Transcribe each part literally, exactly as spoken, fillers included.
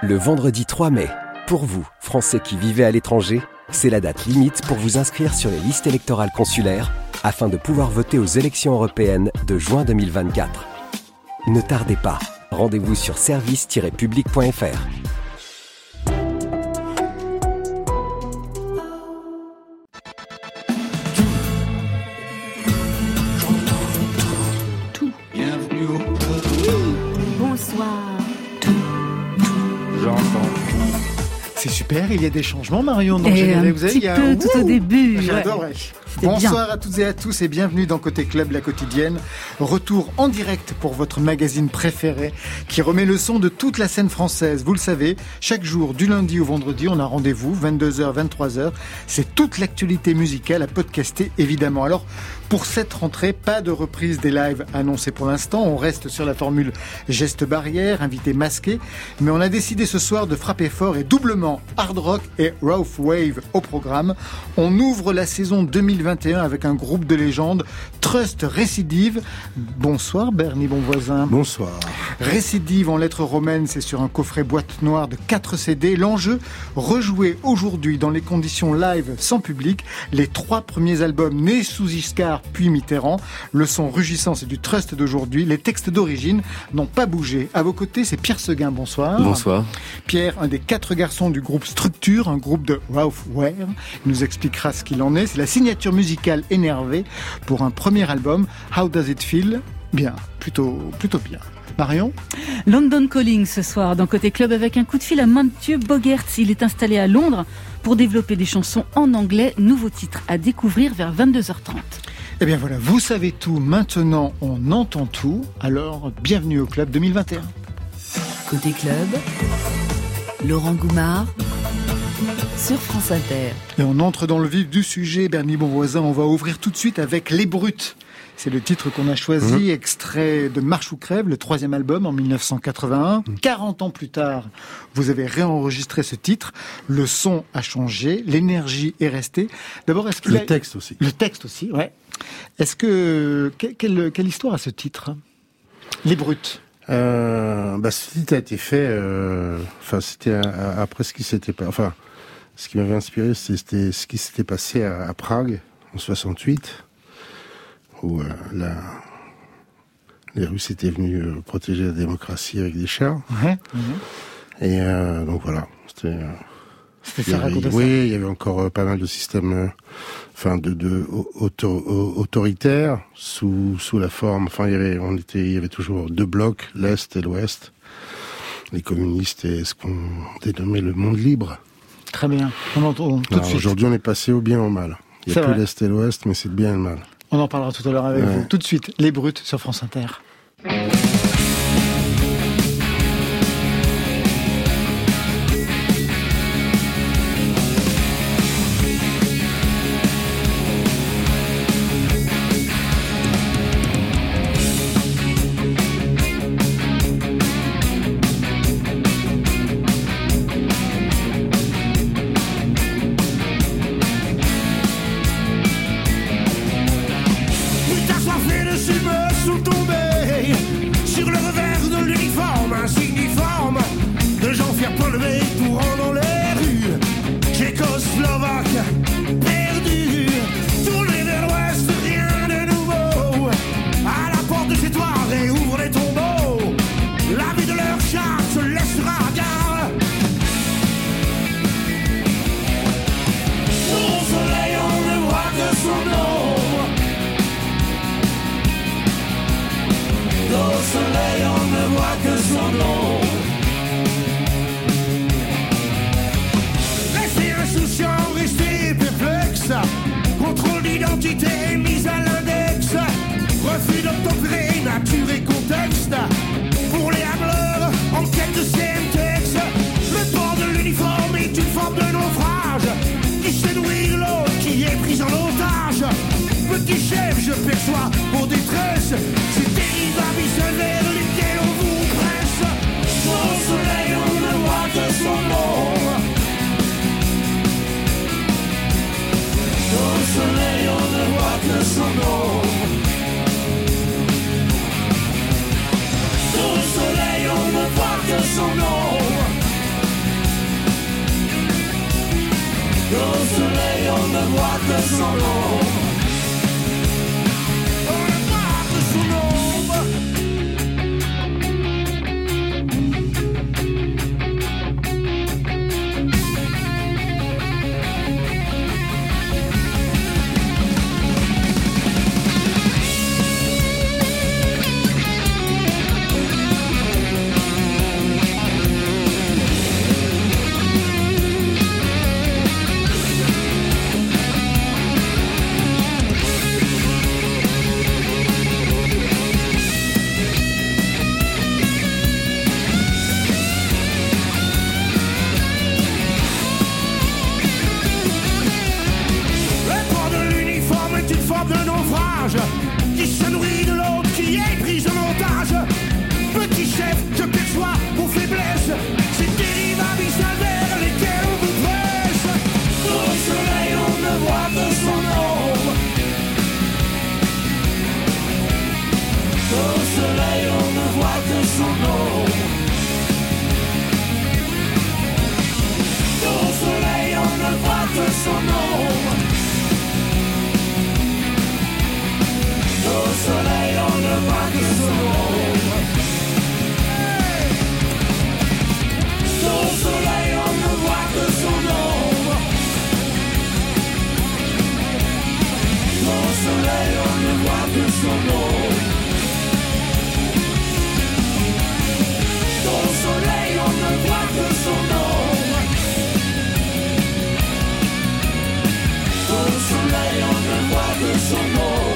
Le vendredi trois mai, pour vous, Français qui vivez à l'étranger, c'est la date limite pour vous inscrire sur les listes électorales consulaires afin de pouvoir voter aux élections européennes de juin deux mille vingt-quatre. Ne tardez pas, rendez-vous sur service tiret public point f r. C'est super, il y a des changements, Marion. Donc, et un vous avez, petit il y a peu un... tout au début. J'adore, ouais. ouais. C'était Bonsoir bien. à toutes et à tous et bienvenue dans Côté Club, la quotidienne. Retour en direct pour votre magazine préféré qui remet le son de toute la scène française. Vous le savez, chaque jour, du lundi au vendredi, on a rendez-vous, vingt-deux heures, vingt-trois heures. C'est toute l'actualité musicale à podcaster, évidemment. Alors, pour cette rentrée, pas de reprise des lives annoncés pour l'instant. On reste sur la formule geste barrière, invité masqué. Mais on a décidé ce soir de frapper fort et doublement hard rock et raw wave au programme. On ouvre la saison deux mille vingt et un avec un groupe de légendes, Trust Récidive. Bonsoir Bernie Bonvoisin. Bonsoir. Récidive en lettres romaines, c'est sur un coffret boîte noire de quatre C D. L'enjeu, rejouer aujourd'hui dans les conditions live sans public les trois premiers albums nés sous Giscard puis Mitterrand. Le son rugissant, c'est du Trust d'aujourd'hui. Les textes d'origine n'ont pas bougé. À vos côtés, c'est Pierre Seguin. Bonsoir. Bonsoir. Pierre, un des quatre garçons du groupe Structure, un groupe de Ralph Ware. Il nous expliquera ce qu'il en est. C'est la signature musicale énervée pour un premier album. How Does It Feel? Bien, plutôt, plutôt bien. Marion? London Calling ce soir dans Côté Club avec un coup de fil à Mathieu Bogertz. Il est installé à Londres pour développer des chansons en anglais. Nouveau titre à découvrir vers vingt-deux heures trente. Eh bien voilà, vous savez tout. Maintenant, on entend tout. Alors, bienvenue au Club deux mille vingt et un. Côté Club, Laurent Goumard sur France Inter. Et on entre dans le vif du sujet, Bernie Bonvoisin. On va ouvrir tout de suite avec Les Brutes. C'est le titre qu'on a choisi, mmh. extrait de Marche ou Crève, le troisième album en dix-neuf cent quatre-vingt-un. Mmh. quarante ans plus tard, vous avez réenregistré ce titre. Le son a changé, l'énergie est restée. D'abord, est-ce qu'il le a... texte aussi. Le texte aussi, ouais. Est-ce que quelle, quelle histoire a ce titre, Les Brutes? Euh, bah, ce titre a été fait. Euh, enfin, c'était à, à, après ce qui s'était pas. Enfin, ce qui m'avait inspiré, c'était ce qui s'était passé à, à Prague en soixante-huit. Où euh, la, les Russes étaient venus euh, protéger la démocratie avec des chars. Ouais, mmh. Et euh, donc voilà, c'était... Euh, c'était ça, raconter ça. Oui, il y avait encore euh, pas mal de systèmes euh, enfin, de, de, auto, autoritaires sous, sous la forme... Enfin, il y avait, on était, il y avait toujours deux blocs, l'Est et l'Ouest. Les communistes et ce qu'on dénommait le monde libre. Très bien, on entend tout Alors, de suite. Aujourd'hui, on est passé au bien au mal. Il n'y a c'est plus vrai. l'Est et l'Ouest, mais c'est le bien et le mal. On en parlera tout à l'heure avec ouais. vous. Tout de suite, Les Brutes sur France Inter. C'est terrible, abyssal vers lesquels on vous presse. ne voit que son ombre. On ne voit que son ombre. Qui se nourrit de l'autre, qui est prise en otage. Petit chef, je perçois vos faiblesses. C'est dérives abyssales vers lesquelles on vous presse. Au soleil, on ne voit que son ombre. Au soleil, on ne voit que son ombre. Au soleil, on ne voit que son ombre. Au soleil, on ne voit que son ombre. Au soleil, on ne voit que son ombre. Au soleil, on ne voit que son ombre. Au soleil, on ne voit que son ombre. Au soleil, on ne voit que son ombre.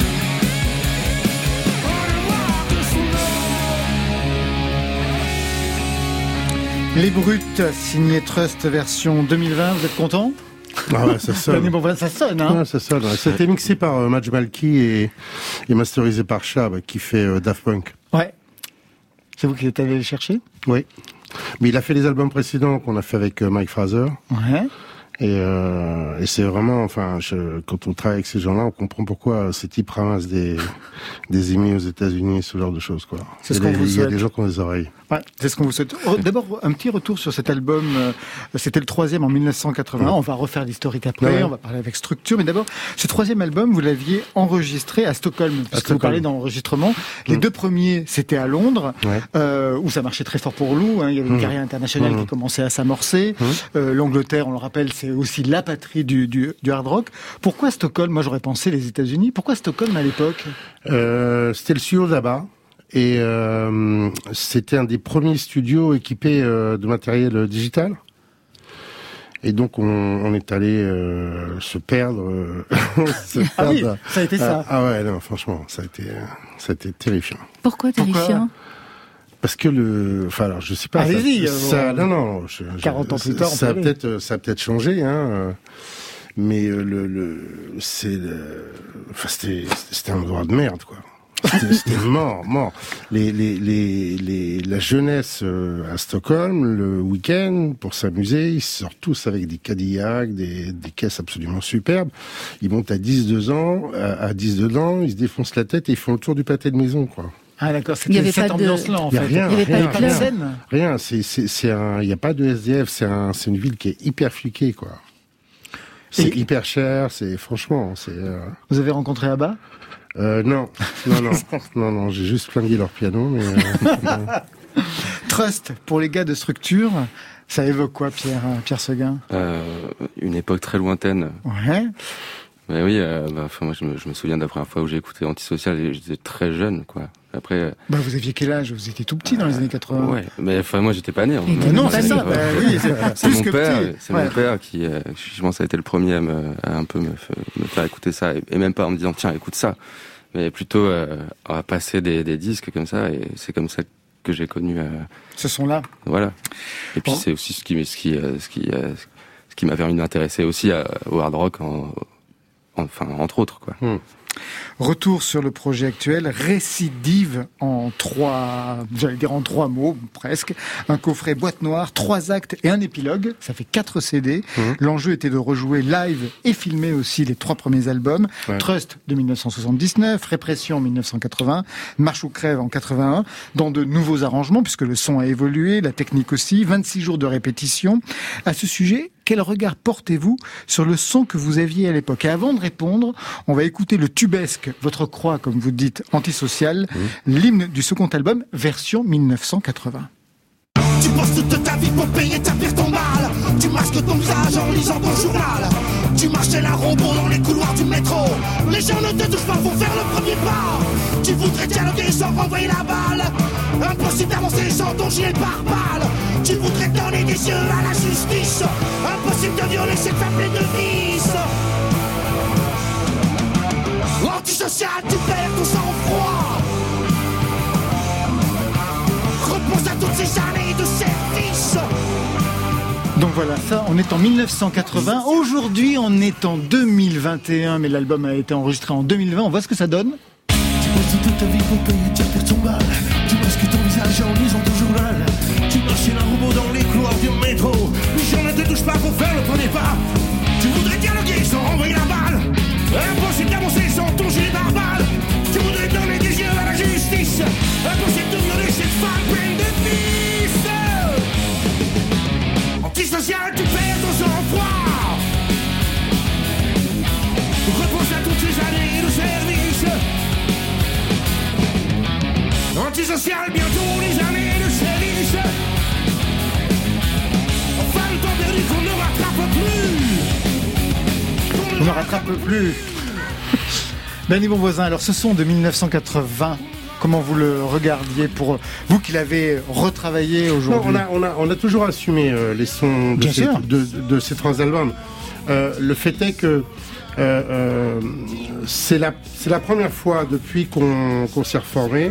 Les Brutes, signé Trust version deux mille vingt, vous êtes content? Ah ouais, ça sonne. Bon, ça sonne, hein. Ouais, ça sonne. Ouais. C'était mixé par euh, Madj Malky et, et masterisé par Chab, qui fait euh, Daft Punk. Ouais. C'est vous qui êtes allé les chercher? Oui. Mais il a fait les albums précédents qu'on a fait avec euh, Mike Fraser. Ouais. Et, euh, et c'est vraiment, enfin, je, quand on travaille avec ces gens-là, on comprend pourquoi ces types ramassent des, des émis aux États-Unis, ce genre de choses, quoi. C'est ce qu'on vous souhaite. Il y a des gens qui ont des oreilles. Ouais, c'est ce qu'on vous souhaite. D'abord, un petit retour sur cet album. C'était le troisième en mille neuf cent quatre-vingt-un. Ouais. On va refaire l'historique après. Ouais. On va parler avec structure. Mais d'abord, ce troisième album, vous l'aviez enregistré à Stockholm. Parce à que Stockholm. Vous parlez d'enregistrement. Les mmh. deux premiers, c'était à Londres, ouais. euh, où ça marchait très fort pour Lou. Hein. Il y avait une mmh. carrière internationale mmh. qui commençait à s'amorcer. Mmh. Euh, L'Angleterre, on le rappelle, c'est aussi la patrie du, du, du hard rock. Pourquoi Stockholm? Moi, j'aurais pensé les États-Unis. Pourquoi Stockholm à l'époque? euh, C'était le studio là-bas. Et euh, c'était un des premiers studios équipés euh, de matériel digital. Et donc on, on est allé euh, se perdre. Euh, se ah perdre. Oui, ça a été ça. Ah, ah ouais, non, franchement, ça a été, ça a été terrifiant. Pourquoi terrifiant? Parce que le, enfin alors je sais pas. Allez-y. Ça, ça, non non. Je, quarante ans plus tard. Ça a peut-être, ça a peut-être changé, hein. Mais le, le, c'est, le, enfin c'était, c'était un endroit de merde, quoi. C'était, c'était mort, mort. Les, les, les, les, la jeunesse euh, à Stockholm, le week-end, pour s'amuser, ils sortent tous avec des Cadillacs, des, des caisses absolument superbes. Ils montent à dix-deux ans, à, à dix-deux ans, ils se défoncent la tête et ils font le tour du pâté de maison, quoi. Ah d'accord, c'était cette ambiance-là en fait. Il n'y a rien, il y avait rien, pas de rien, rien. rien. C'est, c'est, c'est un, il n'y a pas de S D F. C'est un, c'est une ville qui est hyper fliquée, quoi. C'est et... hyper cher. C'est franchement, c'est. Euh... Vous avez rencontré Abba? Euh, non, non, non, non, non, j'ai juste flingué leur piano, mais. Euh, Trust pour les gars de structure, ça évoque quoi, Pierre, Pierre Seguin? euh, Une époque très lointaine. Ouais. Mais oui, euh, bah, enfin, moi je me, je me souviens de la première fois où j'ai écouté Antisocial et j'étais très jeune, quoi. Après. Euh... Bah vous aviez quel âge? Vous étiez tout petit dans les années quatre-vingts. Ouais, mais enfin moi j'étais pas né. Hein. Mais non, c'est ça. Bah, oui, c'est, c'est mon père. petit. C'est ouais. mon père qui, euh, je pense, a été le premier à me, à un peu me, me faire écouter ça et, et même pas en me disant tiens écoute ça, mais plutôt euh, à passer des, des disques comme ça et c'est comme ça que j'ai connu. Euh, Ce son-là. Voilà. Et puis bon. C'est aussi ce qui, ce qui, ce qui, ce qui m'a permis de m'intéresser aussi à, au hard rock en, enfin entre autres quoi. Hmm. Retour sur le projet actuel, Récidive en trois, j'allais dire en trois mots, presque. Un coffret boîte noire, trois actes et un épilogue. Ça fait quatre C D. Mmh. L'enjeu était de rejouer live et filmer aussi les trois premiers albums. Ouais. Trust de dix-neuf cent soixante-dix-neuf, Répression en dix-neuf cent quatre-vingts, Marche ou crève en quatre-vingt-un, dans de nouveaux arrangements puisque le son a évolué, la technique aussi, vingt-six jours de répétition. À ce sujet, quel regard portez-vous sur le son que vous aviez à l'époque? Et avant de répondre, on va écouter le tubesque, votre croix, comme vous dites, antisocial, mmh. l'hymne du second album, version dix-neuf cent quatre-vingts. Tu bosses toute ta vie pour payer ta pire ton mal. Tu masques ton visage en lisant ton journal. Tu marchais la robot dans les couloirs du métro. Les gens ne te touchent pas pour faire le premier pas. Tu voudrais dialoguer sans renvoyer la balle. Impossible d'avancer sans ton gilet pare-balles. Tu voudrais donner des yeux à la justice. Impossible de violer cette femme pleine de vices. Antisocial, tu perds ton sang-froid. Repense à toutes ces années de service. Donc voilà, ça, on est en dix-neuf cent quatre-vingts. Aujourd'hui, on est en deux mille vingt et un, mais l'album a été enregistré en deux mille vingt. On voit ce que ça donne. Tu passes toute ta vie pour payer, tu perds ton mal. Tu masques ton visage en lisant ton journal. Tu marches un robot dans les couloirs du métro. Les gens ne te touchent pas pour faire le premier pas. Tu voudrais dialoguer sans renvoyer la balle. Impossible d'avancer sans ton gilet pare-balles. Tu voudrais donner des yeux à la justice. Impossible de violer cette femme pleine de vices. Antisocial, tu perds ton sang-froid. Repense à toutes ces années de service. Antisocial, bientôt les années de service. Enfin le temps perdu qu'on ne rattrape plus. On ne rattrape plus. Benny Bonvoisin, alors ce son de dix-neuf cent quatre-vingts, comment vous le regardiez pour vous qui l'avez retravaillé aujourd'hui? Non, on a, on a, on a toujours assumé euh, les sons de ces, de, de, de ces trois albums. Euh, le fait est que euh, euh, c'est la, c'est la première fois depuis qu'on, qu'on s'est reformé,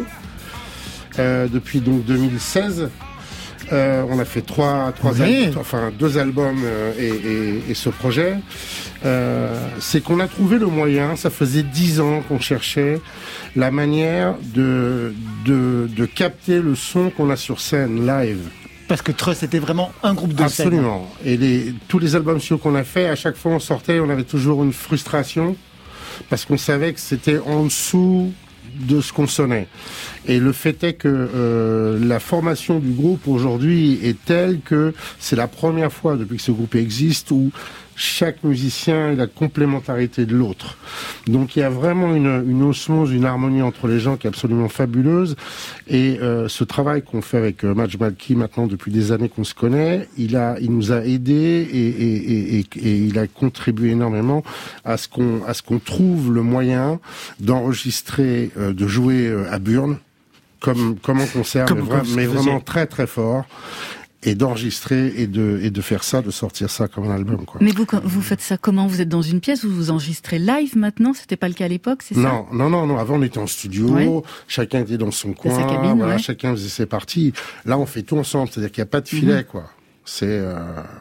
euh, depuis donc deux mille seize. Euh, on a fait trois, trois oui. albums, enfin deux albums euh, et, et, et ce projet. Euh, c'est qu'on a trouvé le moyen. Ça faisait dix ans qu'on cherchait la manière de, de de capter le son qu'on a sur scène live. Parce que Trust était vraiment un groupe de scène. Absolument. Et les, tous les albums sur qu'on a fait, à chaque fois on sortait, on avait toujours une frustration parce qu'on savait que c'était en dessous de ce qu'on sonnait. Et le fait est que euh, la formation du groupe aujourd'hui est telle que c'est la première fois depuis que ce groupe existe où chaque musicien a la complémentarité de l'autre. Donc il y a vraiment une, une osmose, une harmonie entre les gens qui est absolument fabuleuse. Et euh, ce travail qu'on fait avec euh, Madj Malky maintenant depuis des années qu'on se connaît, il a, il nous a aidés et, et, et, et, et il a contribué énormément à ce qu'on, à ce qu'on trouve le moyen d'enregistrer, euh, de jouer euh, à Burn comme comme en concert, comme, mais, vra- mais vraiment très très fort. Et d'enregistrer et de et de faire ça, de sortir ça comme un album, quoi. Mais vous vous faites ça comment? Vous êtes dans une pièce où vous enregistrez live maintenant? C'était pas le cas à l'époque, c'est ça? Non, non, non, non. Avant on était en studio, ouais. Chacun était dans son coin, sa cabine, voilà, ouais. Chacun faisait ses parties. Là, on fait tout ensemble, c'est-à-dire qu'il n'y a pas de filet, mmh. quoi. C'est euh,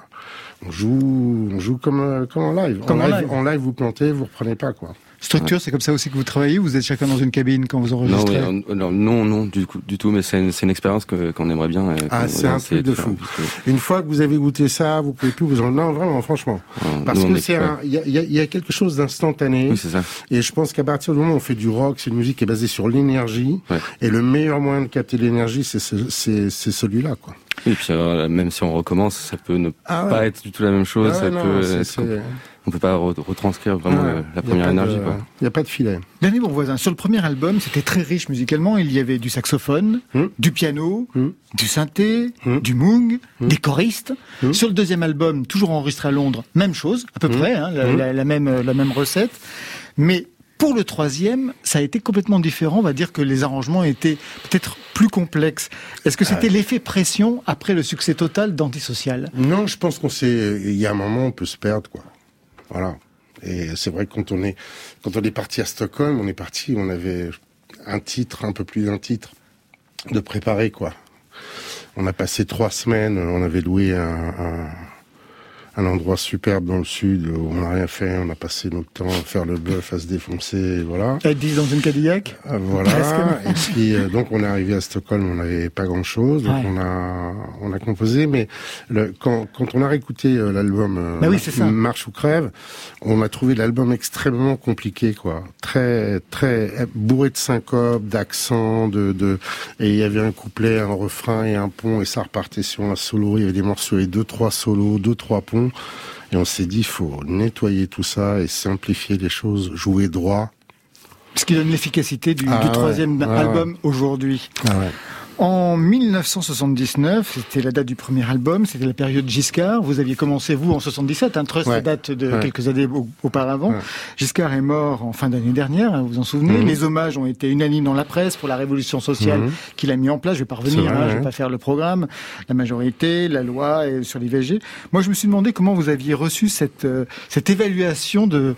on joue, on joue comme euh, comme en live. Comme en, en live, live. En live, vous plantez, vous reprenez pas, quoi. Structure, ouais. C'est comme ça aussi que vous travaillez? Vous êtes chacun dans une cabine quand vous enregistrez? Non, oui, non, non, non, du, coup, du tout, mais c'est une, c'est une expérience que, qu'on aimerait bien. Ah, c'est un truc de fou. Que... Une fois que vous avez goûté ça, vous pouvez plus vous en... Non, vraiment, franchement. Non, parce que c'est un... Il y a, y, a, y a quelque chose d'instantané. Oui, c'est ça. Et je pense qu'à partir du moment où on fait du rock, c'est une musique qui est basée sur l'énergie. Ouais. Et le meilleur moyen de capter l'énergie, c'est, c'est, c'est, c'est celui-là, quoi. Et puis, alors, même si on recommence, ça peut ne ah, ouais. pas être du tout la même chose. Ah, ouais, ça non, peut c'est, c'est... On peut pas retranscrire vraiment ah, la première énergie. Il n'y a pas de filet. Benny Bonvoisin, sur le premier album, c'était très riche musicalement. Il y avait du saxophone, mmh. du piano, mmh. du synthé, mmh. du moog, mmh. des choristes. Mmh. Sur le deuxième album, toujours enregistré à Londres, même chose, à peu mmh. près, hein, la, mmh. la, la, même, la même recette. Mais pour le troisième, ça a été complètement différent. On va dire que les arrangements étaient peut-être plus complexes. Est-ce que c'était euh... l'effet pression après le succès total d'Antisocial? Non, je pense qu'on s'est... Il y a un moment, on peut se perdre, quoi. Voilà. Et c'est vrai que quand on est, quand on est parti à Stockholm, on est parti, on avait un titre, un peu plus d'un titre de préparer, quoi. On a passé trois semaines, on avait loué un, un, un endroit superbe dans le sud où on n'a rien fait, on a passé notre temps à faire le bœuf, à se défoncer, et voilà. À dix dans une Cadillac. Euh, voilà. Et puis euh, donc on est arrivé à Stockholm, on n'avait pas grand-chose, donc ouais. on a on a composé, mais le, quand quand on a réécouté euh, l'album euh, bah oui, c'est ça. Marche ou crève, on a trouvé l'album extrêmement compliqué, quoi, très très bourré de syncopes, d'accents, de de et il y avait un couplet, un refrain et un pont et ça repartait sur un solo. Il y avait des morceaux et deux trois solos, deux trois ponts. fond. Et on s'est dit, il faut nettoyer tout ça et simplifier les choses, jouer droit. Ce qui donne l'efficacité du, ah, du troisième ouais, album ouais. aujourd'hui. Ah ouais. En mille neuf cent soixante-dix-neuf, c'était la date du premier album, c'était la période Giscard. Vous aviez commencé, vous, en soixante-dix-sept, hein, Trust ouais. date de ouais. quelques années auparavant. Ouais. Giscard est mort en fin d'année dernière, hein, vous vous en souvenez. Mmh. Les hommages ont été unanimes dans la presse pour la révolution sociale mmh. qu'il a mis en place. Je vais pas revenir, vrai, hein, ouais. je vais pas faire le programme. La majorité, la loi et sur l'I V G. Moi, je me suis demandé comment vous aviez reçu cette, euh, cette évaluation de...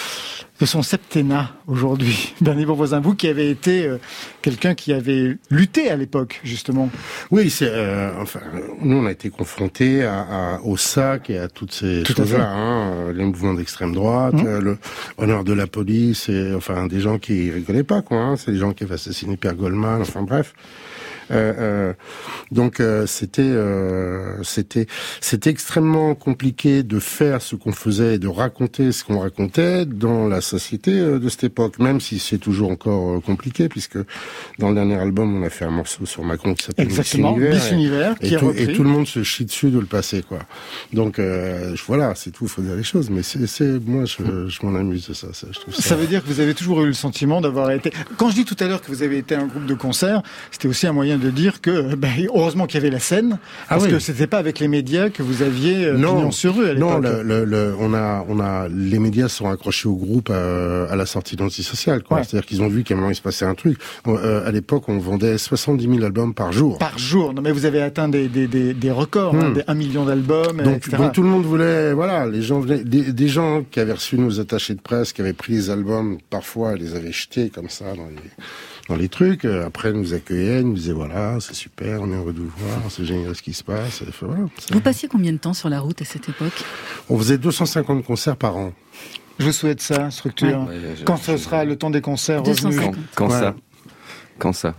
de son septennat aujourd'hui. Bernie Bonvoisin, vous qui avez été euh, quelqu'un qui avait lutté à l'époque, justement. Oui, c'est euh, enfin, nous on a été confrontés à, à, au S A C et à toutes ces Tout choses-là, hein, les mouvements d'extrême droite, mmh. euh, le honneur de la police, et enfin des gens qui rigolaient pas, quoi. Hein, c'est des gens qui avaient assassiné Pierre Goldman, enfin bref. Euh, euh, donc euh, c'était euh, c'était c'était extrêmement compliqué de faire ce qu'on faisait et de raconter ce qu'on racontait dans la société euh, de cette époque, même si c'est toujours encore euh, compliqué, puisque dans le dernier album on a fait un morceau sur Macron qui s'appelle Miss Univers, Miss Univers et, qui et, est tout, repris. et tout le monde se chie dessus de le passer, quoi. Donc euh, voilà, c'est tout, faut dire les choses, mais c'est, c'est moi je, je m'en amuse de ça, ça, je trouve ça. Ça veut dire que vous avez toujours eu le sentiment d'avoir été. Quand je dis tout à l'heure que vous avez été un groupe de concert, c'était aussi un moyen de dire que ben, heureusement qu'il y avait la scène, parce ah oui. que c'était pas avec les médias que vous aviez euh, non, pignon sur rue à l'époque. Non, le, le, le, on a, on a, les médias sont accrochés au groupe à, à la sortie d'Antisocial, quoi. Ouais. C'est-à-dire qu'ils ont vu qu'à un moment il se passait un truc. Euh, à l'époque, on vendait soixante-dix mille albums par jour. Par jour. Non, mais vous avez atteint des, des, des, des records, hmm. hein, des un million d'albums, donc, et cetera. Donc tout le monde voulait, voilà, les gens venaient, des, des gens qui avaient reçu nos attachés de presse, qui avaient pris les albums, parfois les avaient jetés comme ça dans les, dans les trucs. Après, nous accueillaient, nous disaient voilà, c'est super, on est heureux de vous voir, c'est génial ce qui se passe. Et voilà, vous passiez combien de temps sur la route à cette époque? On faisait deux cent cinquante concerts par an. Je vous souhaite ça, structure. Ouais. Ouais, quand ce sera le temps des concerts revenus. Quand, quand ouais. ça Quand ça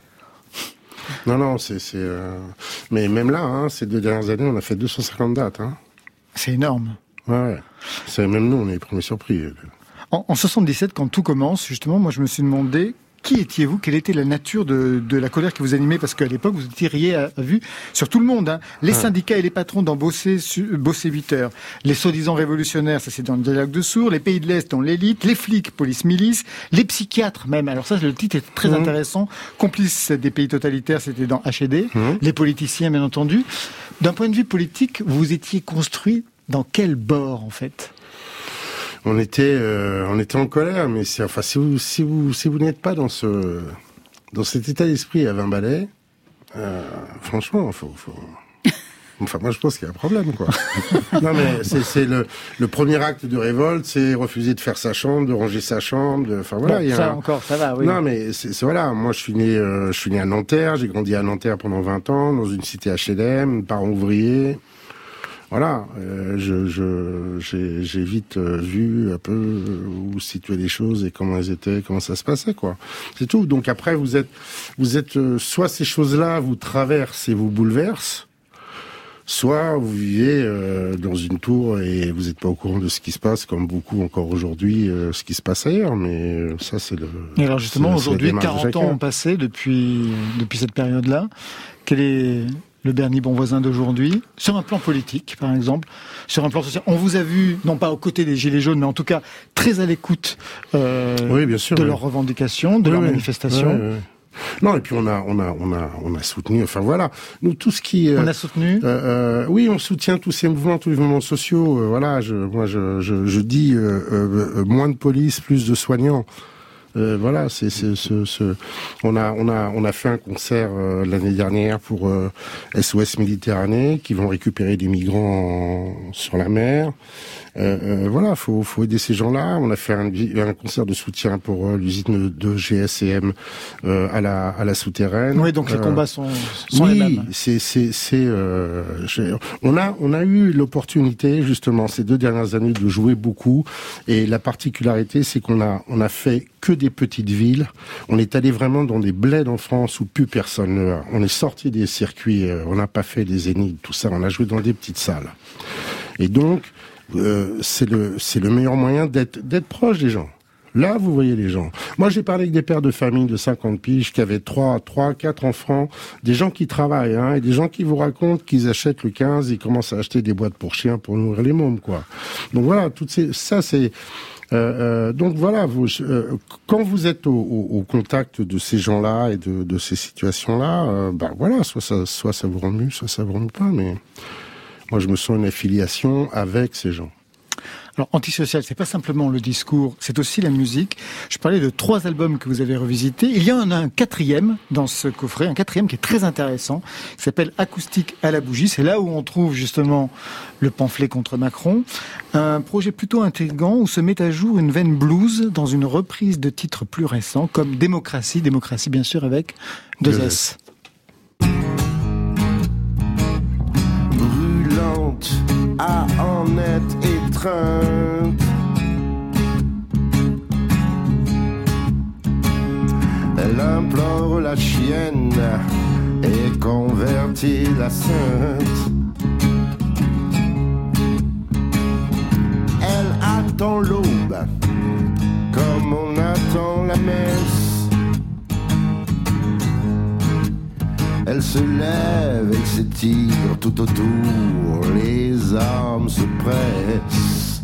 Non, non, c'est... c'est euh... Mais même là, hein, ces deux dernières années, on a fait deux cent cinquante dates. Hein. C'est énorme. Ouais, c'est, même nous, on est les premiers surpris. En, en soixante-dix-sept, quand tout commence, justement, moi je me suis demandé... Qui étiez-vous? Quelle était la nature de, de la colère qui vous animait? Parce qu'à l'époque, vous tiriez à, à vue sur tout le monde. Hein. Les ouais. syndicats et les patrons dans Bosser, Bosser huit heures. Les soi-disant révolutionnaires, ça c'est dans le dialogue de Sourds. Les pays de l'Est dans l'élite. Les flics, police, milice. Les psychiatres même. Alors ça, le titre est très mmh. intéressant. Complices des pays totalitaires, c'était dans H et D. Mmh. Les politiciens, bien entendu. D'un point de vue politique, vous étiez construit dans quel bord, en fait? On était, euh, on était en colère, mais c'est, enfin, si vous, si vous, si vous n'êtes pas dans ce, dans cet état d'esprit à vingt balais, euh, franchement, faut, faut. Enfin, moi, je pense qu'il y a un problème, quoi. Non, mais c'est, c'est le, le premier acte de révolte, c'est refuser de faire sa chambre, de ranger sa chambre, de, enfin voilà. Bon, il y a ça un... encore, ça va, oui. Non, mais c'est, c'est voilà. Moi, je suis né, euh, je suis né à Nanterre, j'ai grandi à Nanterre pendant vingt ans, dans une cité H L M, parents ouvriers. Voilà, euh, je, je, j'ai, j'ai vite euh, vu un peu où situer les choses et comment elles étaient, comment ça se passait, quoi. C'est tout. Donc après, vous êtes, vous êtes, euh, soit ces choses-là vous traversent et vous bouleversent, soit vous vivez euh, dans une tour et vous n'êtes pas au courant de ce qui se passe, comme beaucoup encore aujourd'hui, euh, ce qui se passe ailleurs. Mais euh, ça, c'est le. Et alors justement, aujourd'hui, quarante ans ont passé depuis depuis cette période-là. Quel est le Bernie Bonvoisin d'aujourd'hui, sur un plan politique, par exemple, sur un plan social? On vous a vu, non pas aux côtés des Gilets jaunes, mais en tout cas très à l'écoute euh, oui, bien sûr, de oui. leurs revendications, de oui, leurs oui. manifestations. Oui, oui, oui. Non, et puis on a, on a, on a, on a soutenu. Enfin voilà, nous tout ce qui. Euh, on a soutenu. Euh, euh, oui, on soutient tous ces mouvements, tous les mouvements sociaux. Euh, voilà, je, moi, je, je, je dis euh, euh, moins de police, plus de soignants. Euh, voilà, c'est, c'est ce, ce, on a, on a, on a fait un concert euh, l'année dernière pour euh, S O S Méditerranée, qui vont récupérer des migrants en, sur la mer. Euh, euh, voilà, faut, faut aider ces gens-là. On a fait un, un concert de soutien pour euh, l'usine de G S M euh, à la, à la souterraine. Oui, donc les euh, combats sont, sont oui, les mêmes. c'est, c'est, c'est. Euh, on a, on a eu l'opportunité justement ces deux dernières années de jouer beaucoup, et la particularité, c'est qu'on a, on a fait que des petites villes. On est allé vraiment dans des bleds en France où plus personne ne va. On est sorti des circuits, euh, on n'a pas fait des zéniths, tout ça. On a joué dans des petites salles. Et donc, euh, c'est le, c'est le meilleur moyen d'être, d'être proche des gens. Là, vous voyez les gens. Moi, j'ai parlé avec des pères de famille de cinquante piges qui avaient trois, trois, quatre enfants, des gens qui travaillent, hein, et des gens qui vous racontent qu'ils achètent le quinze, ils commencent à acheter des boîtes pour chiens pour nourrir les mômes, quoi. Donc voilà, toutes ces, ça c'est, euh, euh, donc voilà, vous, euh, quand vous êtes au, au, au contact de ces gens-là et de, de ces situations-là, euh, ben voilà, soit ça, soit ça vous remue, soit ça vous remue pas, mais moi, je me sens une affiliation avec ces gens. Alors, Antisocial, c'est pas simplement le discours, c'est aussi la musique. Je parlais de trois albums que vous avez revisités. Il y en a un quatrième dans ce coffret, un quatrième qui est très intéressant, qui s'appelle Acoustique à la bougie. C'est là où on trouve justement le pamphlet contre Macron. Un projet plutôt intrigant où se met à jour une veine blues dans une reprise de titres plus récents, comme Démocratie, Démocratie bien sûr avec deux S. Brûlante à en être étreinte, elle implore la chienne et convertit la sainte. Elle attend l'aube comme on attend la messe. Elle se lève et s'étire tout autour, les armes se pressent.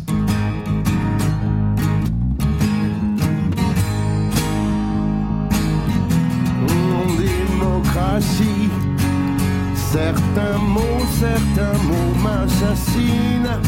En démocratie, certains mots, certains mots m'assassinent.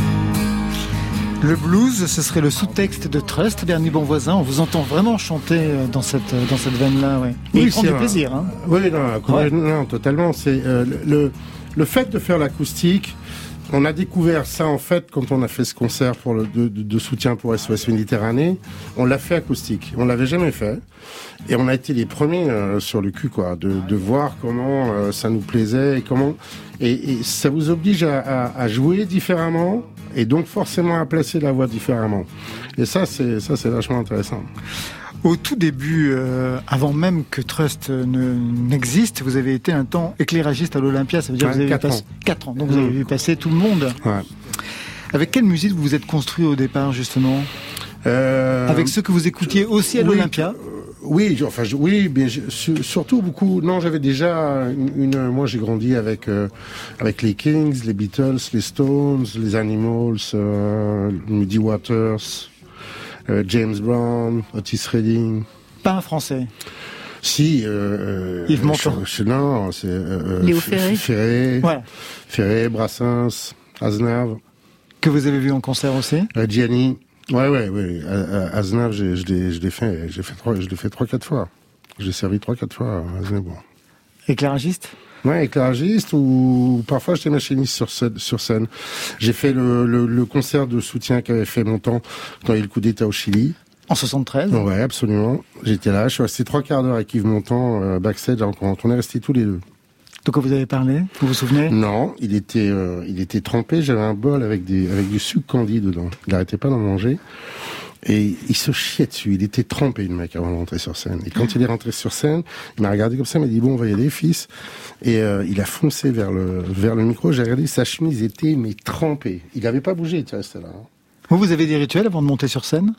Le blues, ce serait le sous-texte de Trust, Bernie Bonvoisin. On vous entend vraiment chanter dans cette dans cette veine-là, ouais. Et oui, il prend du plaisir, hein. Oui, non, ouais. non, totalement. C'est euh, le le fait de faire l'acoustique. On a découvert ça en fait quand on a fait ce concert pour le de, de, de soutien pour S O S Méditerranée. On l'a fait acoustique. On l'avait jamais fait, et on a été les premiers euh, sur le cul, quoi, de de voir comment euh, ça nous plaisait et comment et, et ça vous oblige à, à, à jouer différemment. Et donc forcément à placer la voix différemment. Et ça, c'est ça, c'est vachement intéressant. Au tout début, euh, avant même que Trust ne, n'existe, vous avez été un temps éclairagiste à l'Olympia. Ça veut dire ouais, que vous avez quatre passé ans. quatre ans. Donc vous avez vu passer tout le monde. Ouais. Avec quelle musique vous vous êtes construit au départ, justement euh... Avec ceux que vous écoutiez aussi à oui, l'Olympia euh, Oui, enfin, je, oui, mais je, surtout beaucoup. Non, j'avais déjà une. une moi, j'ai grandi avec euh, avec les Kings, les Beatles, les Stones, les Animals, euh, Muddy Waters, euh, James Brown, Otis Redding. Pas un Français. Si. Euh, Yves Montand. Je, je, non, c'est euh, Léo Ferré. Ferré, voilà. Ferré, Brassens, Aznavour. Que vous avez vu en concert aussi. Euh, Gianni. Ouais, ouais, ouais. Aznavour, je, je l'ai, je l'ai fait, j'ai fait trois, je l'ai fait trois, quatre fois. J'ai servi trois, quatre fois à Aznavour. Éclairagiste? Ouais, éclairagiste ou parfois j'étais machiniste sur scène. Sur scène. J'ai fait le, le, le concert de soutien qu'avait fait Montand quand il y a eu le coup d'État au Chili. En soixante-treize? Ouais, absolument. J'étais là, je suis resté trois quarts d'heure avec Yves Montand, euh, backstage, alors qu'on on est restés tous les deux. De quoi vous avez parlé? Vous vous souvenez? Non, il était, euh, il était trempé. J'avais un bol avec des, avec du sucre candi dedans. Il n'arrêtait pas d'en manger. Et il se chiait dessus. Il était trempé, le mec, avant de rentrer sur scène. Et quand il est rentré sur scène, il m'a regardé comme ça, il m'a dit, bon, on va y aller, fils. Et euh, il a foncé vers le, vers le micro. J'ai regardé, sa chemise était, mais trempée. Il n'avait pas bougé, il était resté là. Hein. Vous, vous avez des rituels avant de monter sur scène?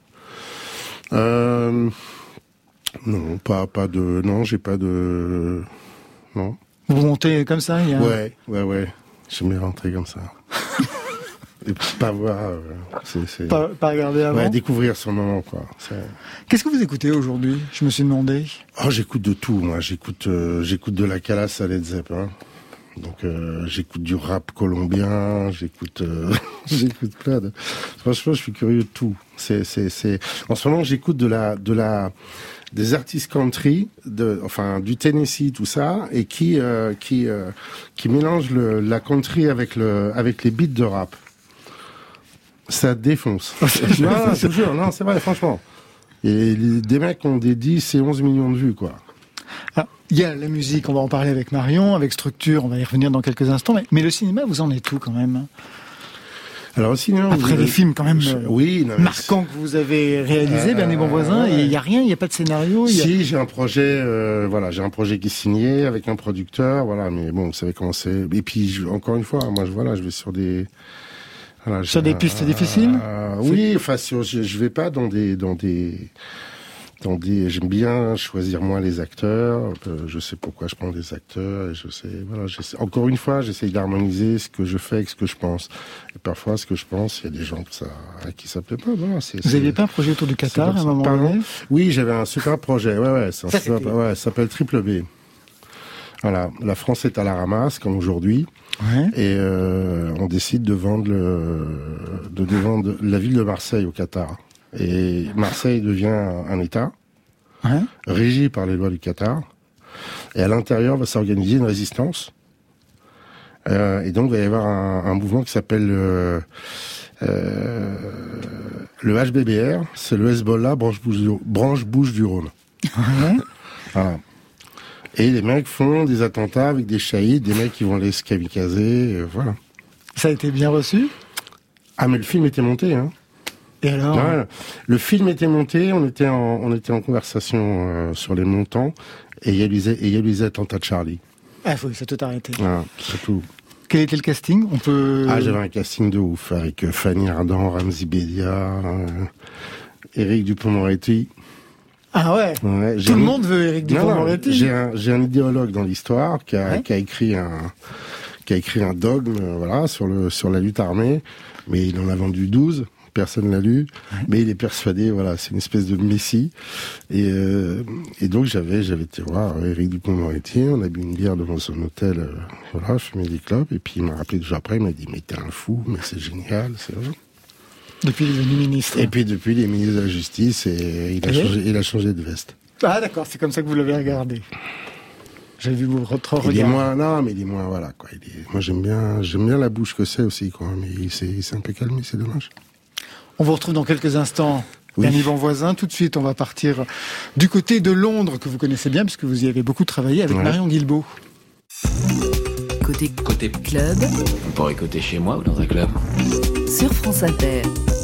Euh, non, pas, pas de, non, j'ai pas de, non. Vous montez comme ça, il y a... Ouais, ouais, ouais. Je m'ai rentré comme ça. Et pas voir, euh, c'est, c'est... Pas, pas regarder avant. Ouais, découvrir son moment, quoi. C'est... Qu'est-ce que vous écoutez aujourd'hui? Je me suis demandé. Oh, j'écoute de tout, moi. J'écoute, euh, j'écoute de la Calas à Led Zeppelin. Donc, euh, j'écoute du rap colombien. J'écoute, euh, j'écoute plein de. Franchement, je suis curieux de tout. C'est, c'est, c'est. En ce moment, j'écoute de la, de la, des artistes country, de, enfin, du Tennessee, tout ça, et qui, euh, qui, euh, qui mélangent le, la country avec le, avec les beats de rap. Ça défonce. non, non, je te jure, non, c'est vrai, franchement. Et les, des mecs ont des dix et onze millions de vues, quoi. Ah, il y a la musique, on va en parler avec Marion, avec Structure, on va y revenir dans quelques instants, mais, mais le cinéma, vous en êtes où quand même? Alors, sinon, après les films quand même je, euh, oui, non, marquants que vous avez réalisés, euh, Bernie Bonvoisin, il n'y a rien, il n'y a pas de scénario. Si, y a... j'ai un projet, euh, voilà, j'ai un projet qui est signé avec un producteur, voilà, mais bon, vous savez comment c'est. Et puis, je, encore une fois, moi, je, voilà, je vais sur des, Voilà, Sur des pistes difficiles euh, Oui, enfin, sur, je, je vais pas dans des, dans des, dans des. J'aime bien choisir moi les acteurs. Euh, je sais pourquoi je prends des acteurs. Et je sais, voilà. J'essaie, encore une fois, j'essaye d'harmoniser ce que je fais avec ce que je pense. Et parfois, ce que je pense, il y a des gens que ça, à qui ça plaît pas. Voilà, c'est, Vous c'est, n'aviez pas un projet autour du Qatar à un moment Pardon donné? Oui, j'avais un super projet. Ouais, ouais, c'est un Ça, super, c'était- ouais, ça s'appelle Triple B. Voilà, la France est à la ramasse comme aujourd'hui. Ouais. Et euh, on décide de vendre, le, de vendre la ville de Marseille au Qatar. Et Marseille devient un, un État Ouais. régi par les lois du Qatar. Et à l'intérieur va s'organiser une résistance. Euh, et donc il va y avoir un, un mouvement qui s'appelle euh, euh, le H B B R. C'est le Hezbollah branche Bouche du, branche Bouche du Rhône. Ouais. Voilà. Et les mecs font des attentats avec des shahids, des mecs qui vont les kamikazés, euh, voilà. Ça a été bien reçu? Ah mais le film était monté, hein. Et alors? Ouais, le film était monté, on était en, on était en conversation euh, sur les montants, et il y a eu les, et il y a eu les attentats de Charlie. Ah, faut, ça a tout arrêté. Voilà, c'est tout. Quel était le casting? On peut... Ah, j'avais un casting de ouf, avec euh, Fanny Ardant, Ramzi Bedia, euh, Éric Dupond-Moretti. Ah ouais, Ouais, j'ai tout le un- monde veut Éric Non, non, Dupond-Moretti. j'ai un, j'ai un idéologue dans l'histoire qui a, Ouais. qui a écrit un, qui a écrit un dogme, euh, voilà, sur le, sur la lutte armée, mais il en a vendu douze. Personne l'a lu, Ouais. mais il est persuadé, voilà, c'est une espèce de messie. Et, euh, et donc j'avais, j'avais été voir Éric Dupond-Moretti, on a bu une bière devant son hôtel, euh, voilà, fumé des clopes, et puis il m'a rappelé deux jours après, il m'a dit, mais t'es un fou, mais c'est génial, c'est vrai. Depuis il est devenu ministre. Et puis depuis, il est ministre de la Justice et il a, Et changé, il a changé de veste. Ah d'accord, c'est comme ça que vous l'avez regardé. J'ai vu votre Il est regard. moins, non, mais il est moins, voilà, quoi. Il est, moi, j'aime bien, j'aime bien la bouche que c'est aussi, quoi. Mais il s'est, il s'est un peu calmé, c'est dommage. On vous retrouve dans quelques instants. Oui. Un Yvan Voisin. Tout de suite, on va partir du côté de Londres, que vous connaissez bien, puisque vous y avez beaucoup travaillé avec Ouais. Marion Guilbault. Côté Côté club On pourrait côté chez moi ou dans un club. sur France Inter.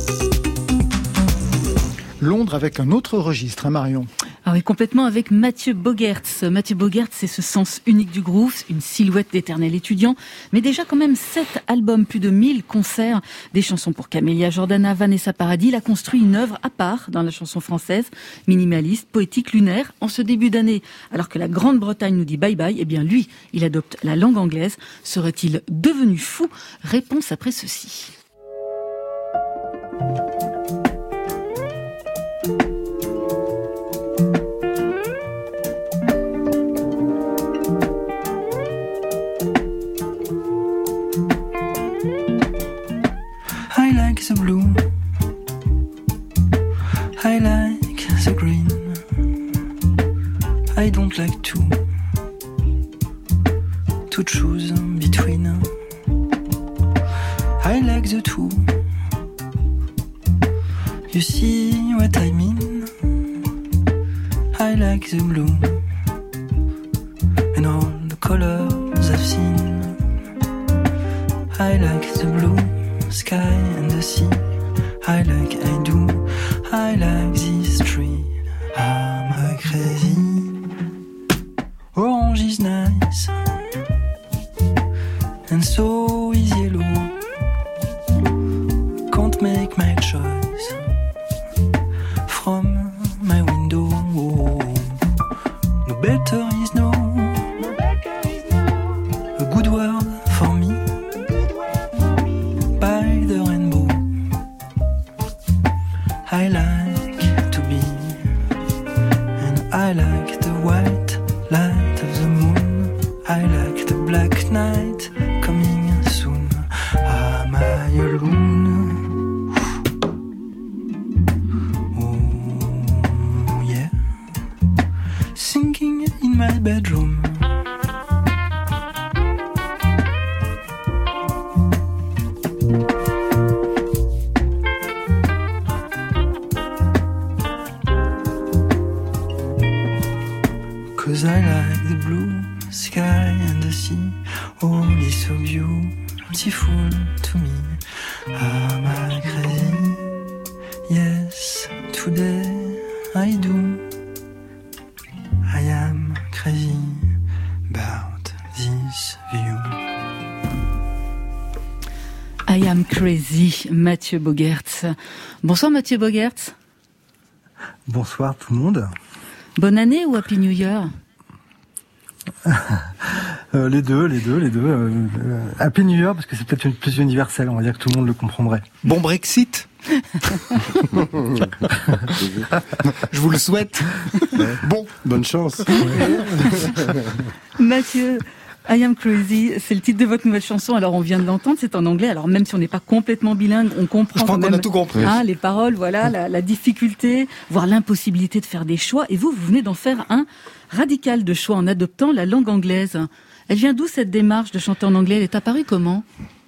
Londres avec un autre registre, hein, Marion? Ah oui, complètement, avec Mathieu Bogertz. Mathieu Bogertz, c'est ce sens unique du groove, une silhouette d'éternel étudiant, mais déjà quand même sept albums, plus de mille concerts, des chansons pour Camélia Jordana, Vanessa Paradis. Il a construit une œuvre à part dans la chanson française, minimaliste, poétique, lunaire. En ce début d'année, alors que la Grande-Bretagne nous dit bye bye, eh bien lui, il adopte la langue anglaise. Serait-il devenu fou? Réponse après ceci. I like the blue, I like the green, I don't like to, to choose between. I like the two, you see what I mean? I like the blue, and all the colors I've seen. I like the blue sky and the sea. I like, I do, I like this tree. Am I crazy? Orange is nice, and so is yellow. Can't make my choice from my window. No better is no, a good word for me. By the rainbow, I like to be, and I like the white light of the moon. I like the black night coming soon. Am I alone? Oh yeah, singing in my bedroom. Cause I like the blue sky and the sea. All is so beautiful to me. Am I crazy? Yes, today I do. I am crazy about this view. I am crazy, Mathieu Bogaerts. Bonsoir Mathieu Bogaerts. Bonsoir tout le monde. Bonne année ou Happy New Year? euh, Les deux, les deux, les deux. Euh, euh, Happy New Year parce que c'est peut-être plus universel, on va dire que tout le monde le comprendrait. Bon Brexit. Je vous le souhaite. Bon, bonne chance. Mathieu, I am crazy, c'est le titre de votre nouvelle chanson. Alors on vient de l'entendre, c'est en anglais. Alors même si on n'est pas complètement bilingue, on comprend. Je pense quand qu'on même, a tout compris. Hein, les paroles, voilà, la, la difficulté, voire l'impossibilité de faire des choix. Et vous, vous venez d'en faire un radical de choix en adoptant la langue anglaise. Elle vient d'où cette démarche de chanter en anglais? Elle est apparue comment?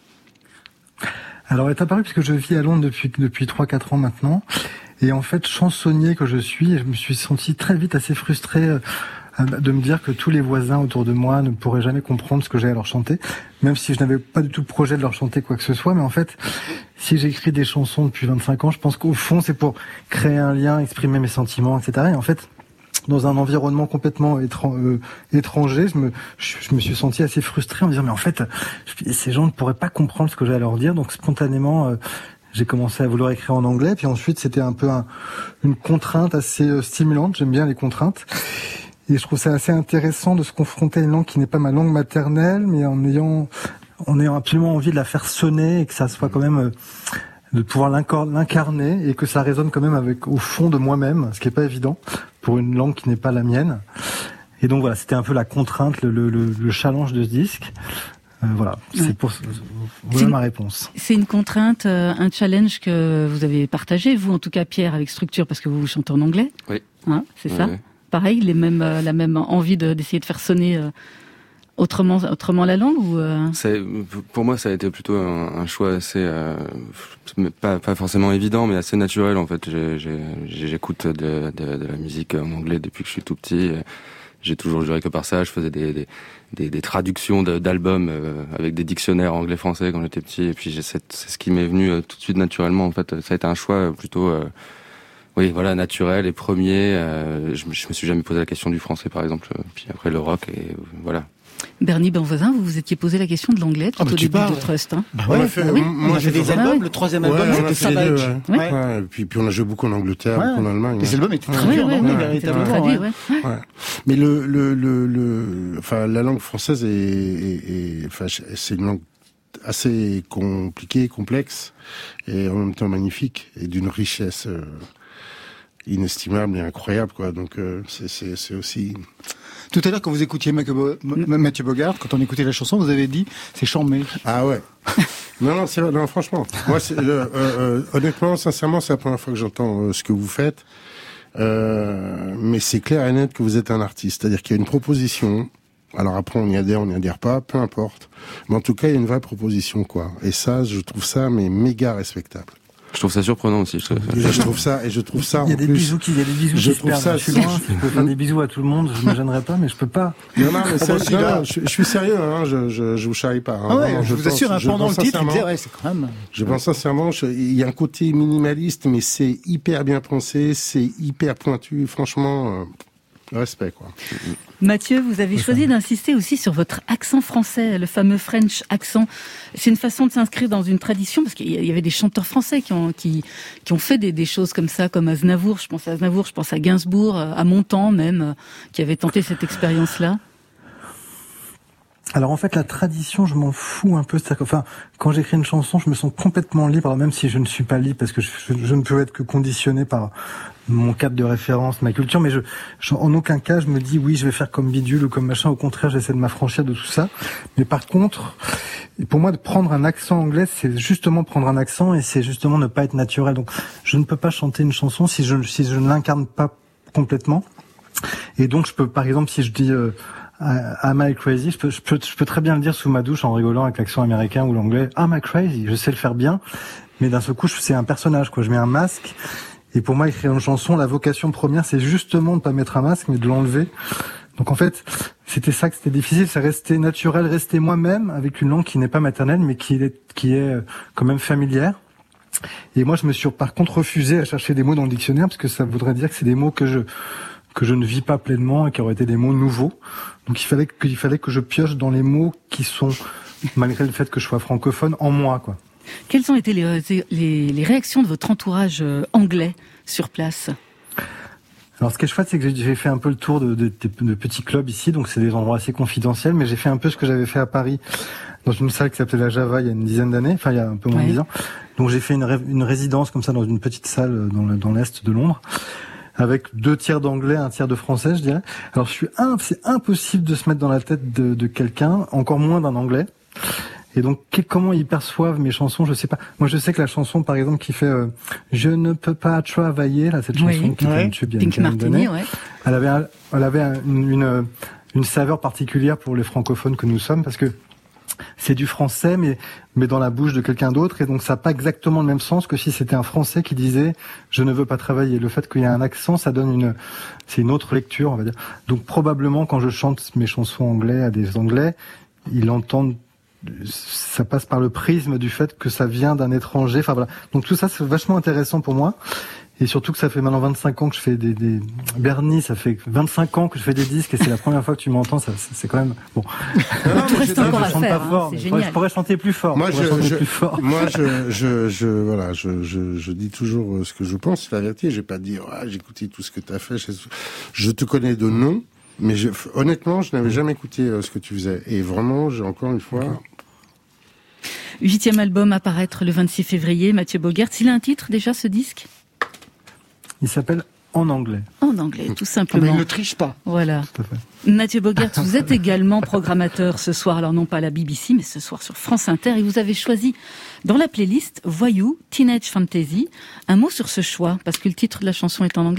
Alors elle est apparue parce que je vis à Londres depuis depuis trois quatre ans maintenant. Et en fait, chansonnier que je suis, je me suis senti très vite assez frustré euh, de me dire que tous les voisins autour de moi ne pourraient jamais comprendre ce que j'ai à leur chanter, même si je n'avais pas du tout le projet de leur chanter quoi que ce soit. Mais en fait, si j'écris des chansons depuis vingt-cinq ans, je pense qu'au fond, c'est pour créer un lien, exprimer mes sentiments, et cetera. Et en fait, dans un environnement complètement étran- euh, étranger, je me, je, je me suis senti assez frustré en me disant, mais en fait, ces gens ne pourraient pas comprendre ce que j'ai à leur dire. Donc spontanément, euh, j'ai commencé à vouloir écrire en anglais. Puis ensuite, c'était un peu un, une contrainte assez euh, stimulante. J'aime bien les contraintes. Et je trouve ça assez intéressant de se confronter à une langue qui n'est pas ma langue maternelle, mais en ayant, en ayant absolument envie de la faire sonner et que ça soit quand même, euh, de pouvoir l'incarner et que ça résonne quand même avec, au fond de moi-même, ce qui est pas évident pour une langue qui n'est pas la mienne. Et donc voilà, c'était un peu la contrainte, le, le, le challenge de ce disque. Euh, voilà, c'est ouais. pour voilà c'est ma réponse. C'est une contrainte, euh, un challenge que vous avez partagé, vous en tout cas Pierre, avec Structure, parce que vous chantez en anglais. Oui. Hein, c'est oui, ça. Oui. Pareil, les mêmes, euh, la même envie de, d'essayer de faire sonner euh, autrement, autrement la langue ou euh... C'est, pour moi, ça a été plutôt un, un choix assez, euh, pas, pas forcément évident, mais assez naturel en fait. J'ai, j'ai, j'écoute de, de, de la musique en anglais depuis que je suis tout petit. J'ai toujours juré que par ça. Je faisais des, des, des, des traductions de, d'albums euh, avec des dictionnaires anglais-français quand j'étais petit. Et puis j'ai cette, c'est ce qui m'est venu euh, tout de suite naturellement. En fait, ça a été un choix plutôt, euh, oui, voilà, naturel et premier. Euh, je, je me suis jamais posé la question du français, par exemple. Puis après le rock et voilà. Bernie Benvoisin, vous vous étiez posé la question de l'anglais tout ah bah au début parles. de Trust. Hein. Bah ouais, fait, oui. Moi j'ai des albums, le troisième album ouais, c'était Savage. Deux, ouais. Ouais. Ouais. Puis, puis on a joué beaucoup en Angleterre, ouais. beaucoup en Allemagne. Les ouais. albums étaient traduits ouais, en ouais, anglais, ouais, véritablement. traduit, ouais. Ouais. Ouais. Mais le, le, le, le, enfin, la langue française est, est, est, enfin, c'est une langue assez compliquée, complexe, et en même temps magnifique, et d'une richesse euh, inestimable et incroyable, quoi. Donc euh, c'est, c'est, c'est aussi. Tout à l'heure, quand vous écoutiez Mathieu Bogaerts, quand on écoutait la chanson, vous avez dit c'est chambé. Ah ouais. non, non, c'est non, franchement. Moi, c'est, euh, euh, honnêtement, sincèrement, c'est la première fois que j'entends euh, ce que vous faites. Euh, mais c'est clair et net que vous êtes un artiste. C'est-à-dire qu'il y a une proposition. Alors après, on y adhère, on n'y adhère pas, peu importe. Mais en tout cas, il y a une vraie proposition, quoi. Et ça, je trouve ça, mais méga respectable. Je trouve ça surprenant aussi. Je, et je trouve ça, et je trouve ça. Il y a en des plus, bisous qui, il y a des bisous je qui trouve se perdent. ça. Je suis loin, je peux faire des bisous à tout le monde, je me gênerai pas, mais je peux pas. Non, non, mais ça, aussi, non, là. je, je suis sérieux, hein, je, je, je vous charrie pas. Hein, ah ouais, vraiment, je, je vous pense, assure, hein, je pendant le titre, il sincèrement, disait, ouais, c'est quand même. Je pense sincèrement, je, il y a un côté minimaliste, mais c'est hyper bien pensé, c'est hyper pointu, franchement. Euh, Respect, quoi. Mathieu, vous avez choisi d'insister aussi sur votre accent français, le fameux French accent. C'est une façon de s'inscrire dans une tradition, parce qu'il y avait des chanteurs français qui ont, qui, qui ont fait des, des choses comme ça, comme Aznavour. Je pense à Aznavour, je pense à Gainsbourg, à Montand même, qui avait tenté cette expérience-là. Alors en fait, la tradition, je m'en fous un peu. C'est-à-dire que, enfin, quand j'écris une chanson, je me sens complètement libre, alors même si je ne suis pas libre, parce que je, je, je ne peux être que conditionné par mon cadre de référence, ma culture, mais je, je, en aucun cas, je me dis oui, je vais faire comme bidule ou comme machin. Au contraire, j'essaie de m'affranchir de tout ça. Mais par contre, pour moi, de prendre un accent anglais, c'est justement prendre un accent et c'est justement ne pas être naturel. Donc, je ne peux pas chanter une chanson si je si je ne l'incarne pas complètement. Et donc, je peux, par exemple, si je dis euh, Am I crazy, je peux, je peux, je peux très bien le dire sous ma douche en rigolant avec l'accent américain ou l'anglais. Am I crazy, je sais le faire bien, mais d'un seul coup, c'est un personnage, quoi. Je mets un masque. Et pour moi, écrire une chanson, la vocation première, c'est justement de pas mettre un masque, mais de l'enlever. Donc en fait, c'était ça que c'était difficile, c'est rester naturel, rester moi-même avec une langue qui n'est pas maternelle, mais qui est, qui est quand même familière. Et moi, je me suis par contre refusé à chercher des mots dans le dictionnaire, parce que ça voudrait dire que c'est des mots que je que je ne vis pas pleinement et qui auraient été des mots nouveaux. Donc il fallait que, il fallait que je pioche dans les mots qui sont, malgré le fait que je sois francophone, en moi, quoi. Quelles ont été les, les, les réactions de votre entourage anglais sur place ? Alors, ce qui est chouette, c'est que j'ai fait un peu le tour de, de, de, de petits clubs ici, donc c'est des endroits assez confidentiels, mais j'ai fait un peu ce que j'avais fait à Paris, dans une salle qui s'appelait la Java il y a une dizaine d'années, enfin il y a un peu moins de dix ans. Donc j'ai fait une, ré, une résidence comme ça dans une petite salle dans, le, dans l'est de Londres, avec deux tiers d'anglais, un tiers de français, je dirais. Alors je suis un, c'est impossible de se mettre dans la tête de, de quelqu'un, encore moins d'un anglais. Et donc, comment ils perçoivent mes chansons, je sais pas. Moi, je sais que la chanson, par exemple, qui fait euh, « Je ne peux pas travailler », là, cette chanson oui, qui ouais. est une tube il y a Pink une quinzaine d'années, ouais. elle avait, un, elle avait un, une, une, une saveur particulière pour les francophones que nous sommes, parce que c'est du français, mais, mais dans la bouche de quelqu'un d'autre, et donc ça n'a pas exactement le même sens que si c'était un français qui disait « Je ne veux pas travailler ». Le fait qu'il y ait un accent, ça donne une, c'est une autre lecture, on va dire. Donc, probablement, quand je chante mes chansons anglais à des Anglais, ils entendent, ça passe par le prisme du fait que ça vient d'un étranger. Enfin voilà. Donc tout ça, c'est vachement intéressant pour moi. Et surtout que ça fait maintenant vingt-cinq ans que je fais des, des... Bernie, ça fait vingt-cinq ans que je fais des disques et c'est la première fois que tu m'entends, ça, c'est quand même bon. Non, non, moi, je encore à chante faire, pas fort. Hein, c'est je, génial. je pourrais chanter plus fort. Moi, je, je, plus fort. moi, je, je, je, voilà, je, je, je dis toujours ce que je pense, c'est la vérité. Je vais pas dire, ah, j'ai écouté tout ce que tu as fait. Je te connais de nom, mais je, honnêtement, je n'avais jamais écouté ce que tu faisais. Et vraiment, j'ai encore une fois. Okay. Huitième album à paraître le vingt-six février, Mathieu Bogaerts. Il a un titre déjà, ce disque ? Il s'appelle En anglais. En anglais, tout simplement. Mais il ne triche pas. Voilà. Mathieu Bogaerts, vous êtes également programmateur ce soir, alors non pas à la B B C, mais ce soir sur France Inter, et vous avez choisi dans la playlist Voyou, Teenage Fantasy. Un mot sur ce choix, parce que le titre de la chanson est en anglais ?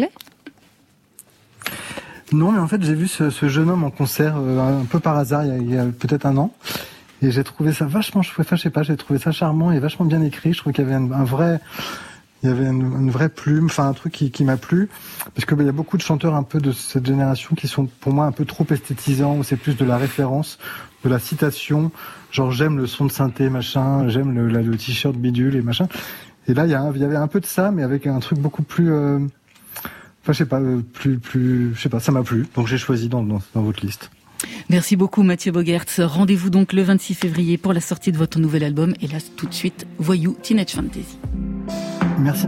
Non, mais en fait, j'ai vu ce, ce jeune homme en concert euh, un peu par hasard, il y a, il y a peut-être un an. Et j'ai trouvé ça vachement chouette, enfin, je sais pas, j'ai trouvé ça charmant et vachement bien écrit. Je trouve qu'il y avait un, un vrai, il y avait une, une vraie plume, enfin un truc qui, qui m'a plu. Parce que bah, il y a beaucoup de chanteurs un peu de cette génération qui sont pour moi un peu trop esthétisants, où c'est plus de la référence, de la citation. Genre j'aime le son de synthé, machin, j'aime le, la, le t-shirt bidule et machin. Et là il y, a, il y avait un peu de ça, mais avec un truc beaucoup plus, euh, enfin je sais pas, plus, plus, je sais pas, ça m'a plu. Donc j'ai choisi dans, dans, dans votre liste. Merci beaucoup Mathieu Bogaerts. Rendez-vous donc le vingt-six février pour la sortie de votre nouvel album. Et là, tout de suite, Voyou, Teenage Fantasy. Merci.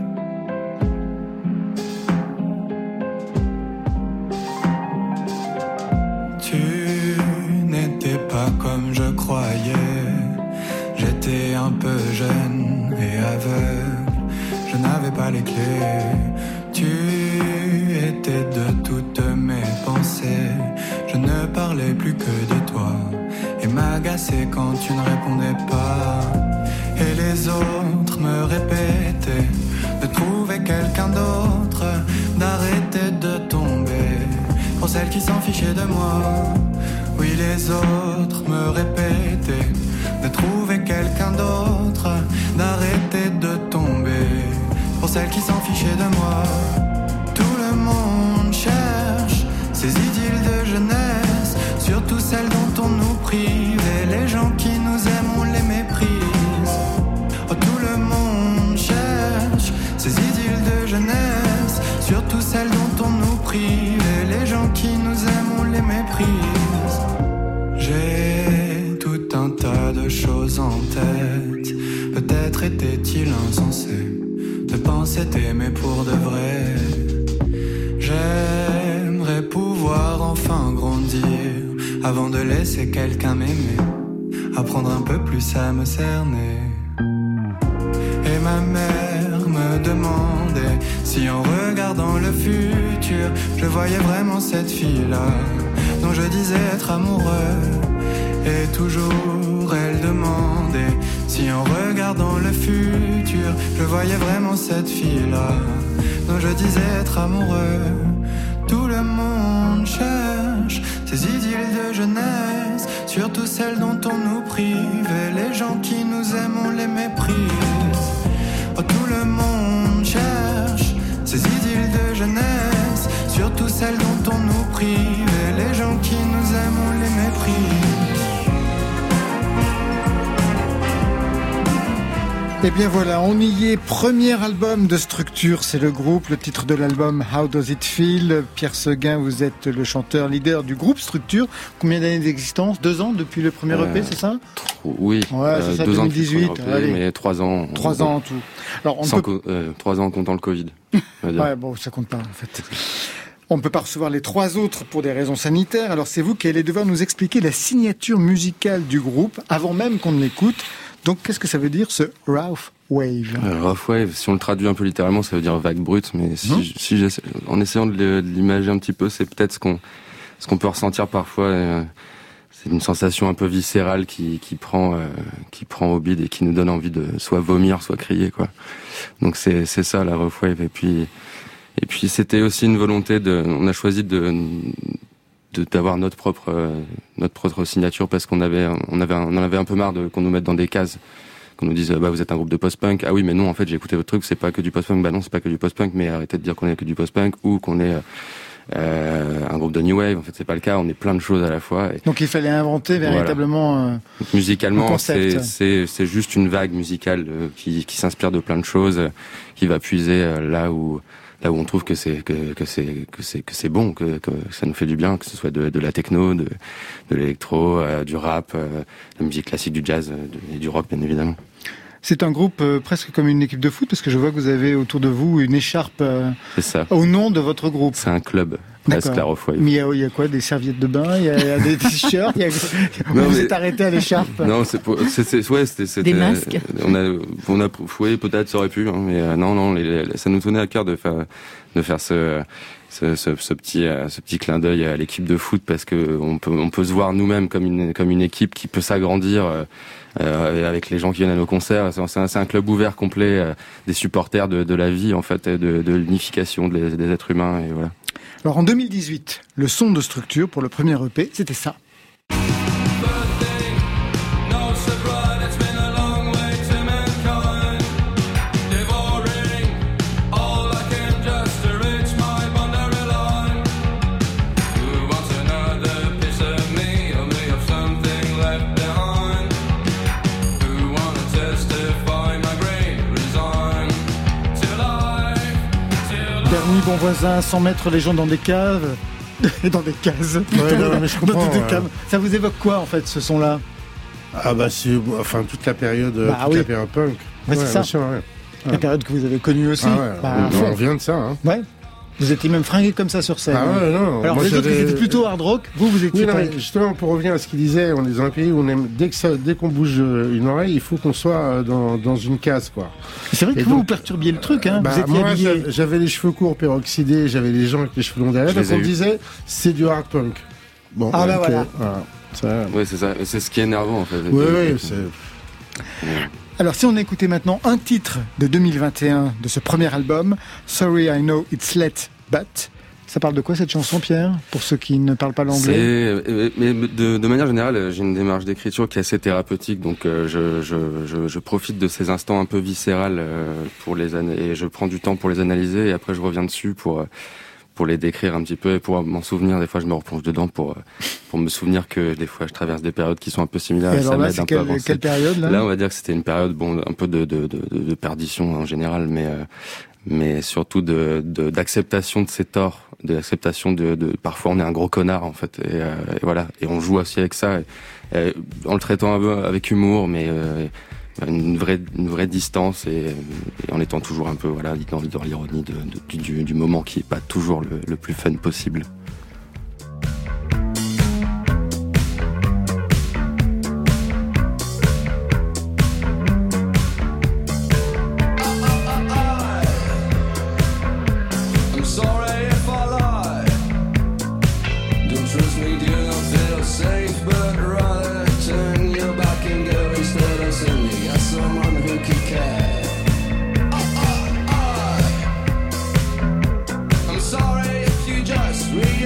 Tu n'étais pas comme je croyais. J'étais un peu jeune et aveugle. Je n'avais pas les clés. Tu étais de toutes mes pensées. Je ne parlais plus que de toi et m'agaçais quand tu ne répondais pas. Et les autres me répétaient de trouver quelqu'un d'autre, d'arrêter de tomber pour celle qui s'en fichait de moi. Oui, les autres me répétaient de trouver quelqu'un d'autre, d'arrêter de tomber pour celle qui s'en fichait de moi. Tout le monde cherche ces idylles de jeunesse, surtout celles dont on nous prive, et les gens qui nous aiment on les méprise. Oh, tout le monde cherche ces idylles de jeunesse, surtout celles dont on nous prive, et les gens qui nous aiment on les méprise. J'ai tout un tas de choses en tête, peut-être était-il insensé de penser t'aimer pour de vrai. J'aimerais pouvoir enfin grandir avant de laisser quelqu'un m'aimer, apprendre un peu plus à me cerner. Et ma mère me demandait si en regardant le futur je voyais vraiment cette fille-là dont je disais être amoureux. Et toujours elle demandait si en regardant le futur je voyais vraiment cette fille-là dont je disais être amoureux. Tout le monde cherche ces idylles de jeunesse, surtout celles dont on nous prive, et les gens qui nous aiment on les méprise. Oh, tout le monde cherche ces idylles de jeunesse, surtout celles dont on nous prive, et les gens qui nous aiment on les méprise. Et bien voilà, on y est. Premier album de Structure, c'est le groupe. Le titre de l'album, How Does It Feel? Pierre Seguin, vous êtes le chanteur leader du groupe Structure. Combien d'années d'existence? Deux ans depuis le premier euh, E P, c'est ça? Oui, ouais, c'est euh, ça, deux deux mille dix-huit, ans depuis le premier E P, mais trois ans. Trois ans en tout. Alors, on Sans peut... co- euh, trois ans en comptant le Covid. Ouais, bon, ça compte pas en fait. On ne peut pas recevoir les trois autres pour des raisons sanitaires. Alors c'est vous qui allez devoir nous expliquer la signature musicale du groupe avant même qu'on ne l'écoute. Donc qu'est-ce que ça veut dire ce Rough Wave? euh, Rough Wave, si on le traduit un peu littéralement, ça veut dire vague brute. Mais si, mmh. si j'essaie, en essayant de, le, de l'imager un petit peu, c'est peut-être ce qu'on, ce qu'on peut ressentir parfois. Euh, c'est une sensation un peu viscérale qui, qui prend, euh, qui prend au bide et qui nous donne envie de soit vomir, soit crier, quoi. Donc c'est, c'est ça la Rough Wave. Et puis, et puis c'était aussi une volonté de, on a choisi de, de d'avoir notre propre, euh, notre propre signature parce qu'on avait, on avait, on en avait un peu marre de qu'on nous mette dans des cases, qu'on nous dise bah vous êtes un groupe de post-punk. Ah oui mais non en fait j'ai écouté votre truc, c'est pas que du post-punk. Bah non c'est pas que du post-punk, mais arrêtez de dire qu'on est que du post-punk ou qu'on est euh, un groupe de new wave. En fait c'est pas le cas, on est plein de choses à la fois. Et donc il fallait inventer véritablement. Voilà. Euh, Donc, musicalement c'est c'est c'est juste une vague musicale euh, qui qui s'inspire de plein de choses, euh, qui va puiser euh, là où là où on trouve que c'est que que c'est que c'est que c'est bon, que que ça nous fait du bien, que ce soit de de la techno, de de l'électro, euh, du rap, euh, la musique classique, du jazz euh, de, et du rock bien évidemment. C'est un groupe euh, presque comme une équipe de foot parce que je vois que vous avez autour de vous une écharpe euh, c'est ça. Au nom de votre groupe. C'est un club. Presque la Rough Wave. Mais il y, a, il y a quoi? Des serviettes de bain? Il y a, il y a des t-shirts? Il y a... non, vous mais... êtes arrêté à l'écharpe? Non, c'est pour, c'est, c'est, ouais, c'était, c'était, des masques. On a, on a, oui, peut-être, ça aurait pu, hein, mais euh, non, non, les, les, ça nous tenait à cœur de faire, de faire ce, ce, ce, ce petit, euh, ce petit clin d'œil à l'équipe de foot parce que on peut, on peut se voir nous-mêmes comme une, comme une équipe qui peut s'agrandir. Euh, Euh, avec les gens qui viennent à nos concerts, c'est un, c'est un club ouvert complet, euh, des supporters de, de la vie en fait, de, de l'unification des, des êtres humains et voilà. Alors en deux mille dix-huit, le son de Structure pour le premier E P, c'était ça. Bon voisin, sans mettre les gens dans des caves et dans des cases. Ouais, non, mais je comprends. Dans des ouais. Ça vous évoque quoi en fait ce son-là? Ah bah c'est enfin toute la période, bah, toute oui. la période punk. Ouais, c'est ça. Sûr, ouais. La période que vous avez connue aussi. Ah ouais, bah, on, on vient de ça. Hein. Ouais. Vous étiez même fringué comme ça sur scène. Ah ouais, non. Alors moi, les autres j'avais... ils étaient plutôt hard rock, vous vous étiez oui, pas... non, justement pour revenir à ce qu'il disait, on est dans un pays où on aime dès que ça, dès qu'on bouge une oreille, il faut qu'on soit dans, dans une case quoi. C'est vrai que et vous, donc, vous perturbiez le truc hein. Bah, vous étiez moi habillé... j'avais les cheveux courts peroxydés, j'avais les gens avec les cheveux longs derrière, donc on me disait c'est du hard punk. Bon, ah bah okay. voilà. voilà. Ça... Ouais c'est ça, c'est ce qui est énervant en fait. Oui oui c'est... Alors si on écoutait maintenant un titre de deux mille vingt et un de ce premier album, Sorry I Know It's Late But, ça parle de quoi cette chanson, Pierre, pour ceux qui ne parlent pas l'anglais? C'est, mais de, de manière générale, j'ai une démarche d'écriture qui est assez thérapeutique, donc euh, je, je, je, je profite de ces instants un peu viscérales euh, pour les an- et je prends du temps pour les analyser et après je reviens dessus pour pour les décrire un petit peu et pour m'en souvenir. Des fois, je me replonge dedans pour pour me souvenir que des fois je traverse des périodes qui sont un peu similaires. Et, et alors ça là, m'aide c'est un quelle, peu à avancer. quelle période là? Là, on va dire que c'était une période bon un peu de de de, de perdition en général, mais euh, mais surtout de, de d'acceptation de ses torts, de l'acceptation de, de parfois on est un gros connard en fait et, euh, et voilà et on joue aussi avec ça et, et, en le traitant un peu avec humour mais euh, une vraie une vraie distance et, et en étant toujours un peu voilà dans, dans l'ironie de, de, du, du moment qui est pas toujours le, le plus fun possible. Sorry if you just read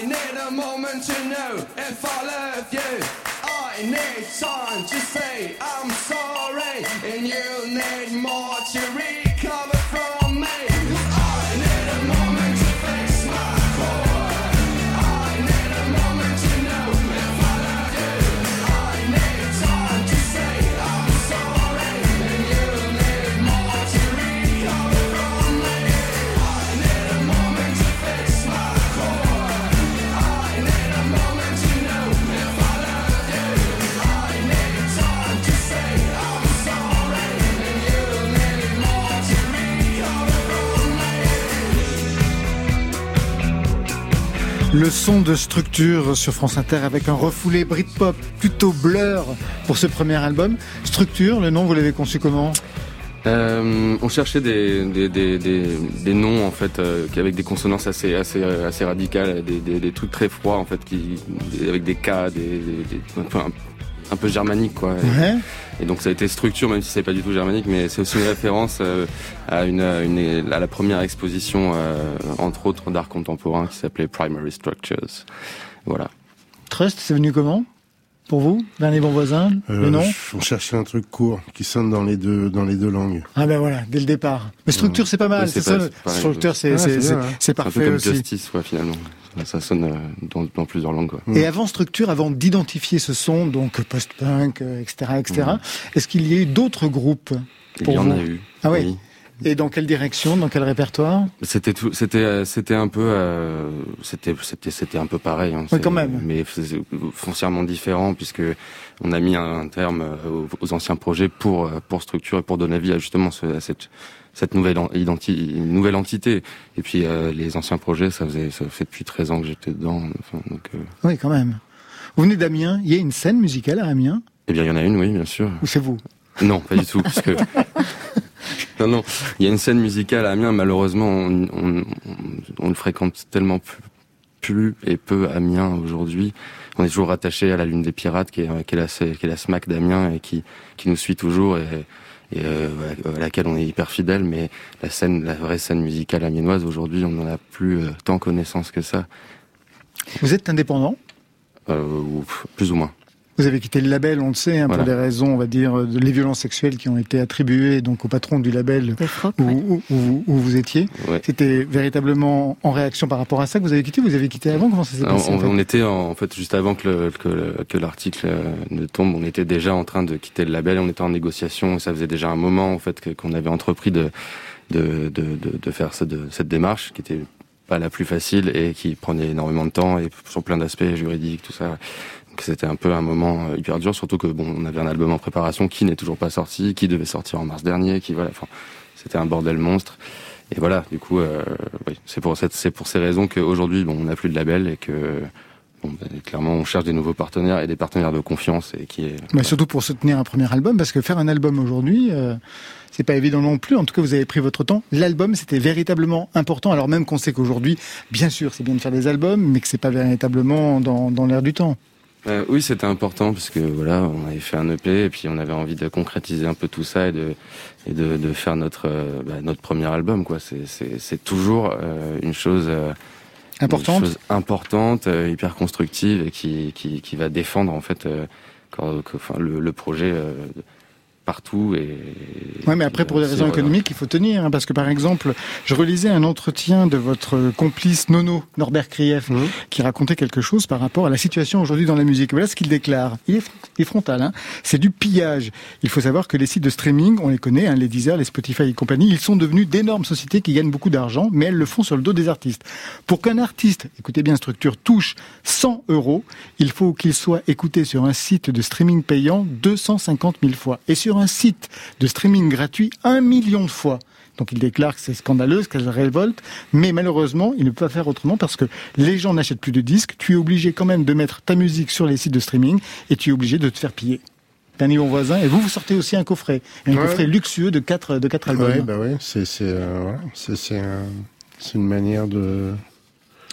I need a moment to know if I love you. I need time to say I'm sorry, and you need more to recover from me. I need a moment to fix my core. I need a moment to know if I love you. I need time to say I'm sorry, and you need more to recover from me. I need a moment to fix my core. I need a moment to know if I love you. I need time to say I'm sorry, and you need more to recover from me. Le son de Structure sur France Inter avec un refoulé Britpop plutôt Blur pour ce premier album. Structure, le nom, vous l'avez conçu comment ? Euh, on cherchait des, des, des, des, des noms en fait euh, avec des consonances assez, assez, assez radicales, des, des, des trucs très froids en fait, qui, avec des K, des, des, des, un, peu, un, un peu germanique quoi. Ouais. Et, et donc ça a été Structure, même si c'est pas du tout germanique, mais c'est aussi une référence euh, à, une, une, à la première exposition, euh, entre autres d'art contemporain, qui s'appelait Primary Structures. Voilà. Trust, c'est venu comment ? Pour vous, Dernier Bon Voisin, euh, le nom ? On cherchait un truc court qui sonne dans les deux dans les deux langues. Ah ben voilà, dès le départ. Mais Structure, c'est pas mal, Oui, c'est, c'est pas- ça. c'est pareil, Structure, c'est, ouais. c'est, Ah, c'est c'est, bien, hein. c'est Un peu parfait comme aussi. Justice, ouais, finalement. Ça sonne euh, dans, dans plusieurs langues, quoi. Et avant Structure, avant d'identifier ce son, donc post-punk, euh, et cetera, et cetera, Mmh. est-ce qu'il y a eu d'autres groupes Il pour y en vous ? a eu. Ah oui. Et dans quelle direction, dans quel répertoire ? C'était tout, c'était, euh, c'était un peu, euh, c'était, c'était, c'était un peu pareil. Hein, Oui, quand même. Mais c'est foncièrement différent puisque on a mis un terme aux, aux anciens projets pour pour Structure et pour donner vie à justement ce, à cette cette nouvelle identi- nouvelle entité. Et puis euh, les anciens projets, ça faisait, ça fait depuis treize ans que j'étais dedans. Enfin, donc, euh... Oui, quand même. Vous venez d'Amiens. Il y a une scène musicale à Amiens ? Eh bien, il y en a une, oui, bien sûr. Ou c'est vous ? Non, pas du tout, parce que non, non, il y a une scène musicale à Amiens. Malheureusement, on, on, on, on le fréquente tellement plus, plus et peu Amiens aujourd'hui. On est toujours rattaché à la Lune des Pirates, qui est, qui est la, qui est la SMAC d'Amiens et qui, qui nous suit toujours et, et euh, à laquelle on est hyper fidèle. Mais la scène, la vraie scène musicale amiénoise aujourd'hui, on n'en a plus euh, tant connaissance que ça. Vous êtes indépendant ? Euh, ou, plus ou moins. Vous avez quitté le label, on le sait, hein, Voilà. pour des raisons, on va dire, de les violences sexuelles qui ont été attribuées donc au patron du label Rock, où, ouais. où, où, où vous étiez. Ouais. C'était véritablement en réaction par rapport à ça que vous avez quitté. Vous avez quitté avant. Comment ça s'est On, passé en fait on était en, en fait juste avant que, le, que, le, que l'article euh, ne tombe, on était déjà en train de quitter le label, on était en négociation, ça faisait déjà un moment en fait que, qu'on avait entrepris de de, de, de, de faire cette, de, cette démarche qui était pas la plus facile et qui prenait énormément de temps et sur plein d'aspects juridiques, tout ça. Donc c'était un peu un moment hyper dur, surtout que bon, on avait un album en préparation qui n'est toujours pas sorti, qui devait sortir en mars dernier, qui voilà, enfin, c'était un bordel monstre. Et voilà, du coup, euh, oui, c'est pour cette, c'est pour ces raisons qu'aujourd'hui, bon, on n'a plus de label et que bon, ben, clairement, on cherche des nouveaux partenaires et des partenaires de confiance et qui est. Mais voilà. surtout pour soutenir un premier album, parce que faire un album aujourd'hui, euh, c'est pas évident non plus. En tout cas, vous avez pris votre temps. L'album, c'était véritablement important. Alors même qu'on sait qu'aujourd'hui, bien sûr, c'est bien de faire des albums, mais que c'est pas véritablement dans, dans l'air du temps. Euh, oui, c'était important parce que voilà, on avait fait un E P et puis on avait envie de concrétiser un peu tout ça et de et de, de faire notre euh, bah, notre premier album quoi. C'est c'est c'est toujours euh, une chose euh, Importante. une chose importante, euh, hyper constructive et qui qui qui va défendre en fait euh, quand, que, enfin le, le projet euh, partout et. Ouais, mais après, pour des raisons économiques, il faut tenir, hein, parce que par exemple, je relisais un entretien de votre complice Nono, Norbert Krief, mmh. qui racontait quelque chose par rapport à la situation aujourd'hui dans la musique. Voilà ce qu'il déclare. Il est, il est frontal, hein. C'est du pillage. Il faut savoir que les sites de streaming, on les connaît, hein, les Deezer, les Spotify et compagnie, ils sont devenus d'énormes sociétés qui gagnent beaucoup d'argent, mais elles le font sur le dos des artistes. Pour qu'un artiste, écoutez bien, Structure, touche cent euros, il faut qu'il soit écouté sur un site de streaming payant deux cent cinquante mille fois. Et sur un site de streaming gratuit, un million de fois. Donc il déclare que c'est scandaleux, qu'elle révolte, mais malheureusement, il ne peut pas faire autrement parce que les gens n'achètent plus de disques, tu es obligé quand même de mettre ta musique sur les sites de streaming et tu es obligé de te faire piller. Dernier Bon Voisin, et vous, vous sortez aussi un coffret, un ouais. coffret luxueux de quatre, de quatre albums. Oui, bah ouais, c'est, c'est, euh, voilà, c'est, c'est, un, c'est une manière de,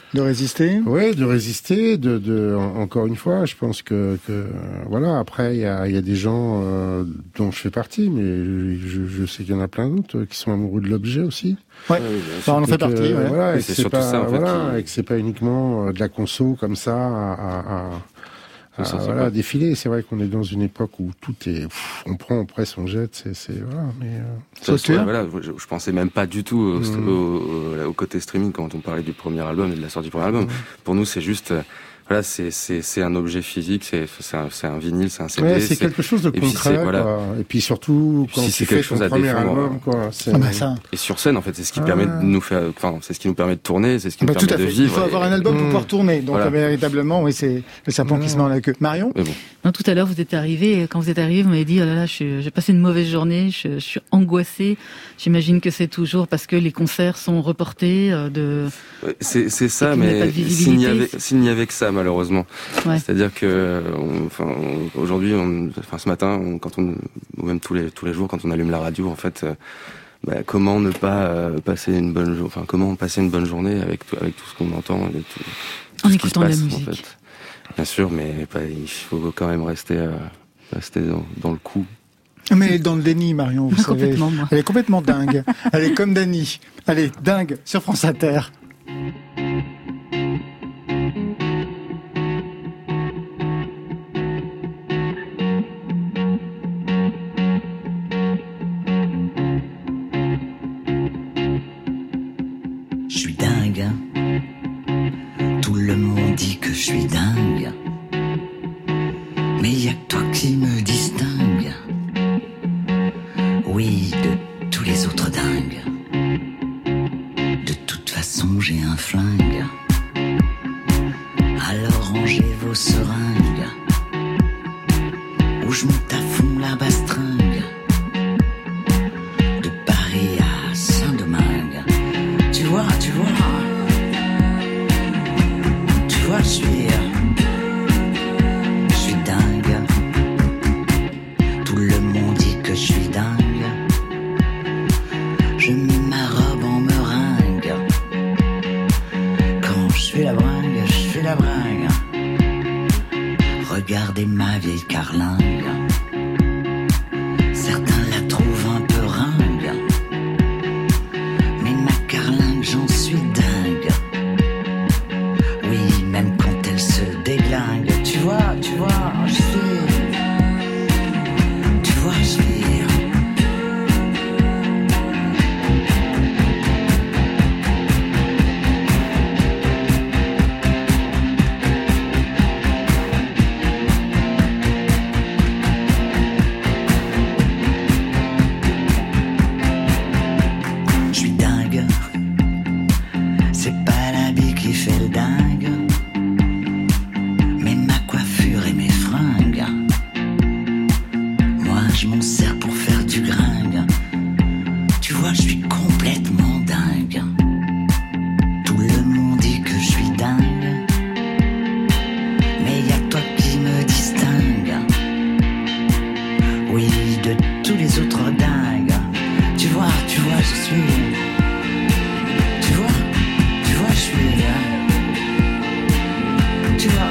De résister. Oui, de résister, de, de, encore une fois, je pense que, que voilà, après, il y a, y a des gens euh, dont je fais partie, mais je, je sais qu'il y en a plein d'autres qui sont amoureux de l'objet aussi. Ouais, ça on en fait partie. Ouais. Voilà, et, et c'est c'est surtout pas, ça, en fait, voilà, qui... et que c'est pas uniquement de la conso comme ça à, à, à Ah, ça, voilà, pas... défiler. C'est vrai qu'on est dans une époque où tout est, pff, on prend, on presse, on jette. C'est, c'est voilà. Mais euh... ça, ouais, voilà, je, je pensais même pas du tout au, mmh. au, au, au côté streaming quand on parlait du premier album et de la sortie du premier album. Mmh. Pour nous, c'est juste, voilà, c'est c'est c'est un objet physique, c'est c'est un, c'est un vinyle, c'est un C D. Ouais, c'est, c'est quelque chose de concret. Puis voilà. Quoi. Et puis surtout quand si tu fais ton premier album, quoi. C'est... Ah bah ça. Et sur scène, en fait, c'est ce qui ah. permet de nous faire, enfin, c'est ce qui nous permet de tourner, c'est ce qui bah nous permet de vivre. Il faut et... avoir un album mmh. pour pouvoir tourner. Donc voilà. véritablement, oui, c'est le serpent mmh. qui se met dans la queue. Marion. Bon. Non, tout à l'heure, vous êtes arrivé. Quand vous êtes arrivé, vous m'avez dit, oh là là, je, j'ai passé une mauvaise journée, je, je suis angoissée. J'imagine que c'est toujours parce que les concerts sont reportés. Euh, de... C'est, c'est ça, mais s'il n'y avait, s'il n'y avait que ça, malheureusement. Ouais. C'est-à-dire que, on, enfin, on, aujourd'hui, on, enfin, ce matin, on, quand on, ou même tous les tous les jours, quand on allume la radio, en fait, euh, bah, comment ne pas euh, passer une bonne, jo- enfin, comment passer une bonne journée avec tout, avec tout ce qu'on entend, avec tout, tout en ce écoutant qui se passe, la musique. En fait. Bien sûr, mais bah, il faut quand même rester, euh, rester dans, dans le coup. Mais elle est dans le déni, Marion, vous savez. Moi. Elle est complètement dingue. Elle est comme Dany. Elle est dingue sur France Inter. Je suis dingue. Tout le monde dit que je suis dingue. Mais y a que toi qui me distingue. Oui, de tous les autres dingues. De toute façon, j'ai un flingue. Alors rangez vos seringues. Ou je monte à fond la bastringue. De Paris à Saint-Domingue. Tu vois, tu vois. Tu vois, je suis. Je suis dingue. Tout le monde dit que je suis dingue. Je mets ma robe en meringue. Quand je fais la bringue, je fais la bringue. Regardez ma vieille carlingue. Certains la trouvent un peu ringue. Mais ma carlingue, j'en suis dingue. Oui, même quand elle se déglingue. Tu vois, tu vois, je suis. Tu vois, je suis. Je suis dingue. C'est pas l'habit qui fait le dingue, mais ma coiffure et mes fringues. Moi, je m'en sers pour faire du gringue. Tu vois, je suis complètement dingue. Tout le monde dit que je suis dingue, mais y a que toi qui me distingue. Oui, de tous les autres dingues. Tu vois, tu vois, je suis. Tu vois, tu vois, je suis. Tu vois.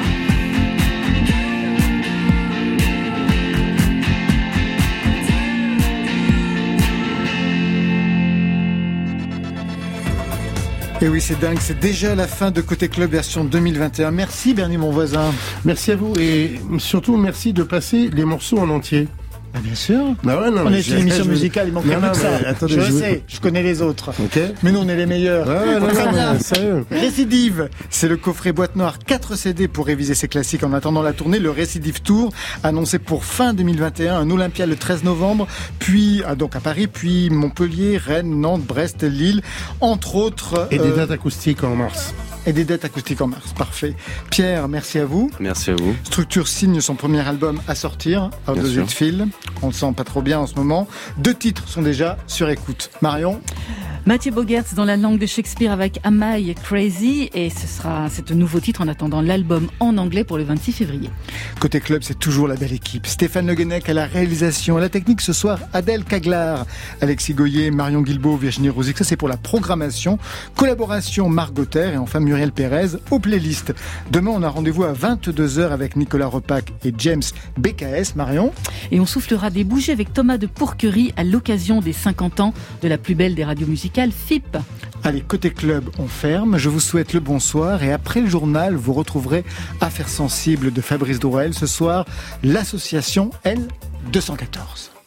Et oui, c'est dingue. C'est déjà la fin de Côté Club version deux mille vingt et un. Merci Bernie, mon voisin. Merci à vous et surtout merci de passer les morceaux en entier. Ah bien sûr. Bah ouais, non, on mais est une émission je... musicale, il manque plus que ça. Attendez, je, je sais, veux... je connais les autres. Okay. Mais nous, on est les meilleurs. Ouais, non, non, non, sérieux. Récidive, c'est le coffret boîte noire quatre C D pour réviser ses classiques en attendant la tournée. Le Récidive Tour, annoncé pour fin deux mille vingt et un, un Olympia le treize novembre, puis ah, donc à Paris, puis Montpellier, Rennes, Nantes, Brest, Lille, entre autres. Et euh... des dates acoustiques en mars. Et des dates acoustiques en mars, parfait. Pierre, merci à vous. Merci à vous. Structure signe son premier album à sortir, Out of the Field. On le sent pas trop bien en ce moment. Deux titres sont déjà sur écoute. Marion ? Mathieu Bogertz dans la langue de Shakespeare avec Am I Crazy, et ce sera ce nouveau titre en attendant l'album en anglais pour le vingt-six février. Côté club, c'est toujours la belle équipe. Stéphane Le Guenec à la réalisation, à la technique ce soir, Adèle Caglar, Alexis Goyer, Marion Guilbault, Virginie Rosic, ça c'est pour la programmation. Collaboration Marc Gauthier et enfin Muriel Pérez aux playlists. Demain, on a rendez-vous à vingt-deux heures avec Nicolas Repac et James B K S. Marion. Et on soufflera des bougies avec Thomas de Pourquerie à l'occasion des cinquante ans de la plus belle des radios musicales, F I P. Allez, côté club, on ferme. Je vous souhaite le bonsoir et après le journal, vous retrouverez Affaires sensibles de Fabrice Drouel. Ce soir, l'association L deux cent quatorze.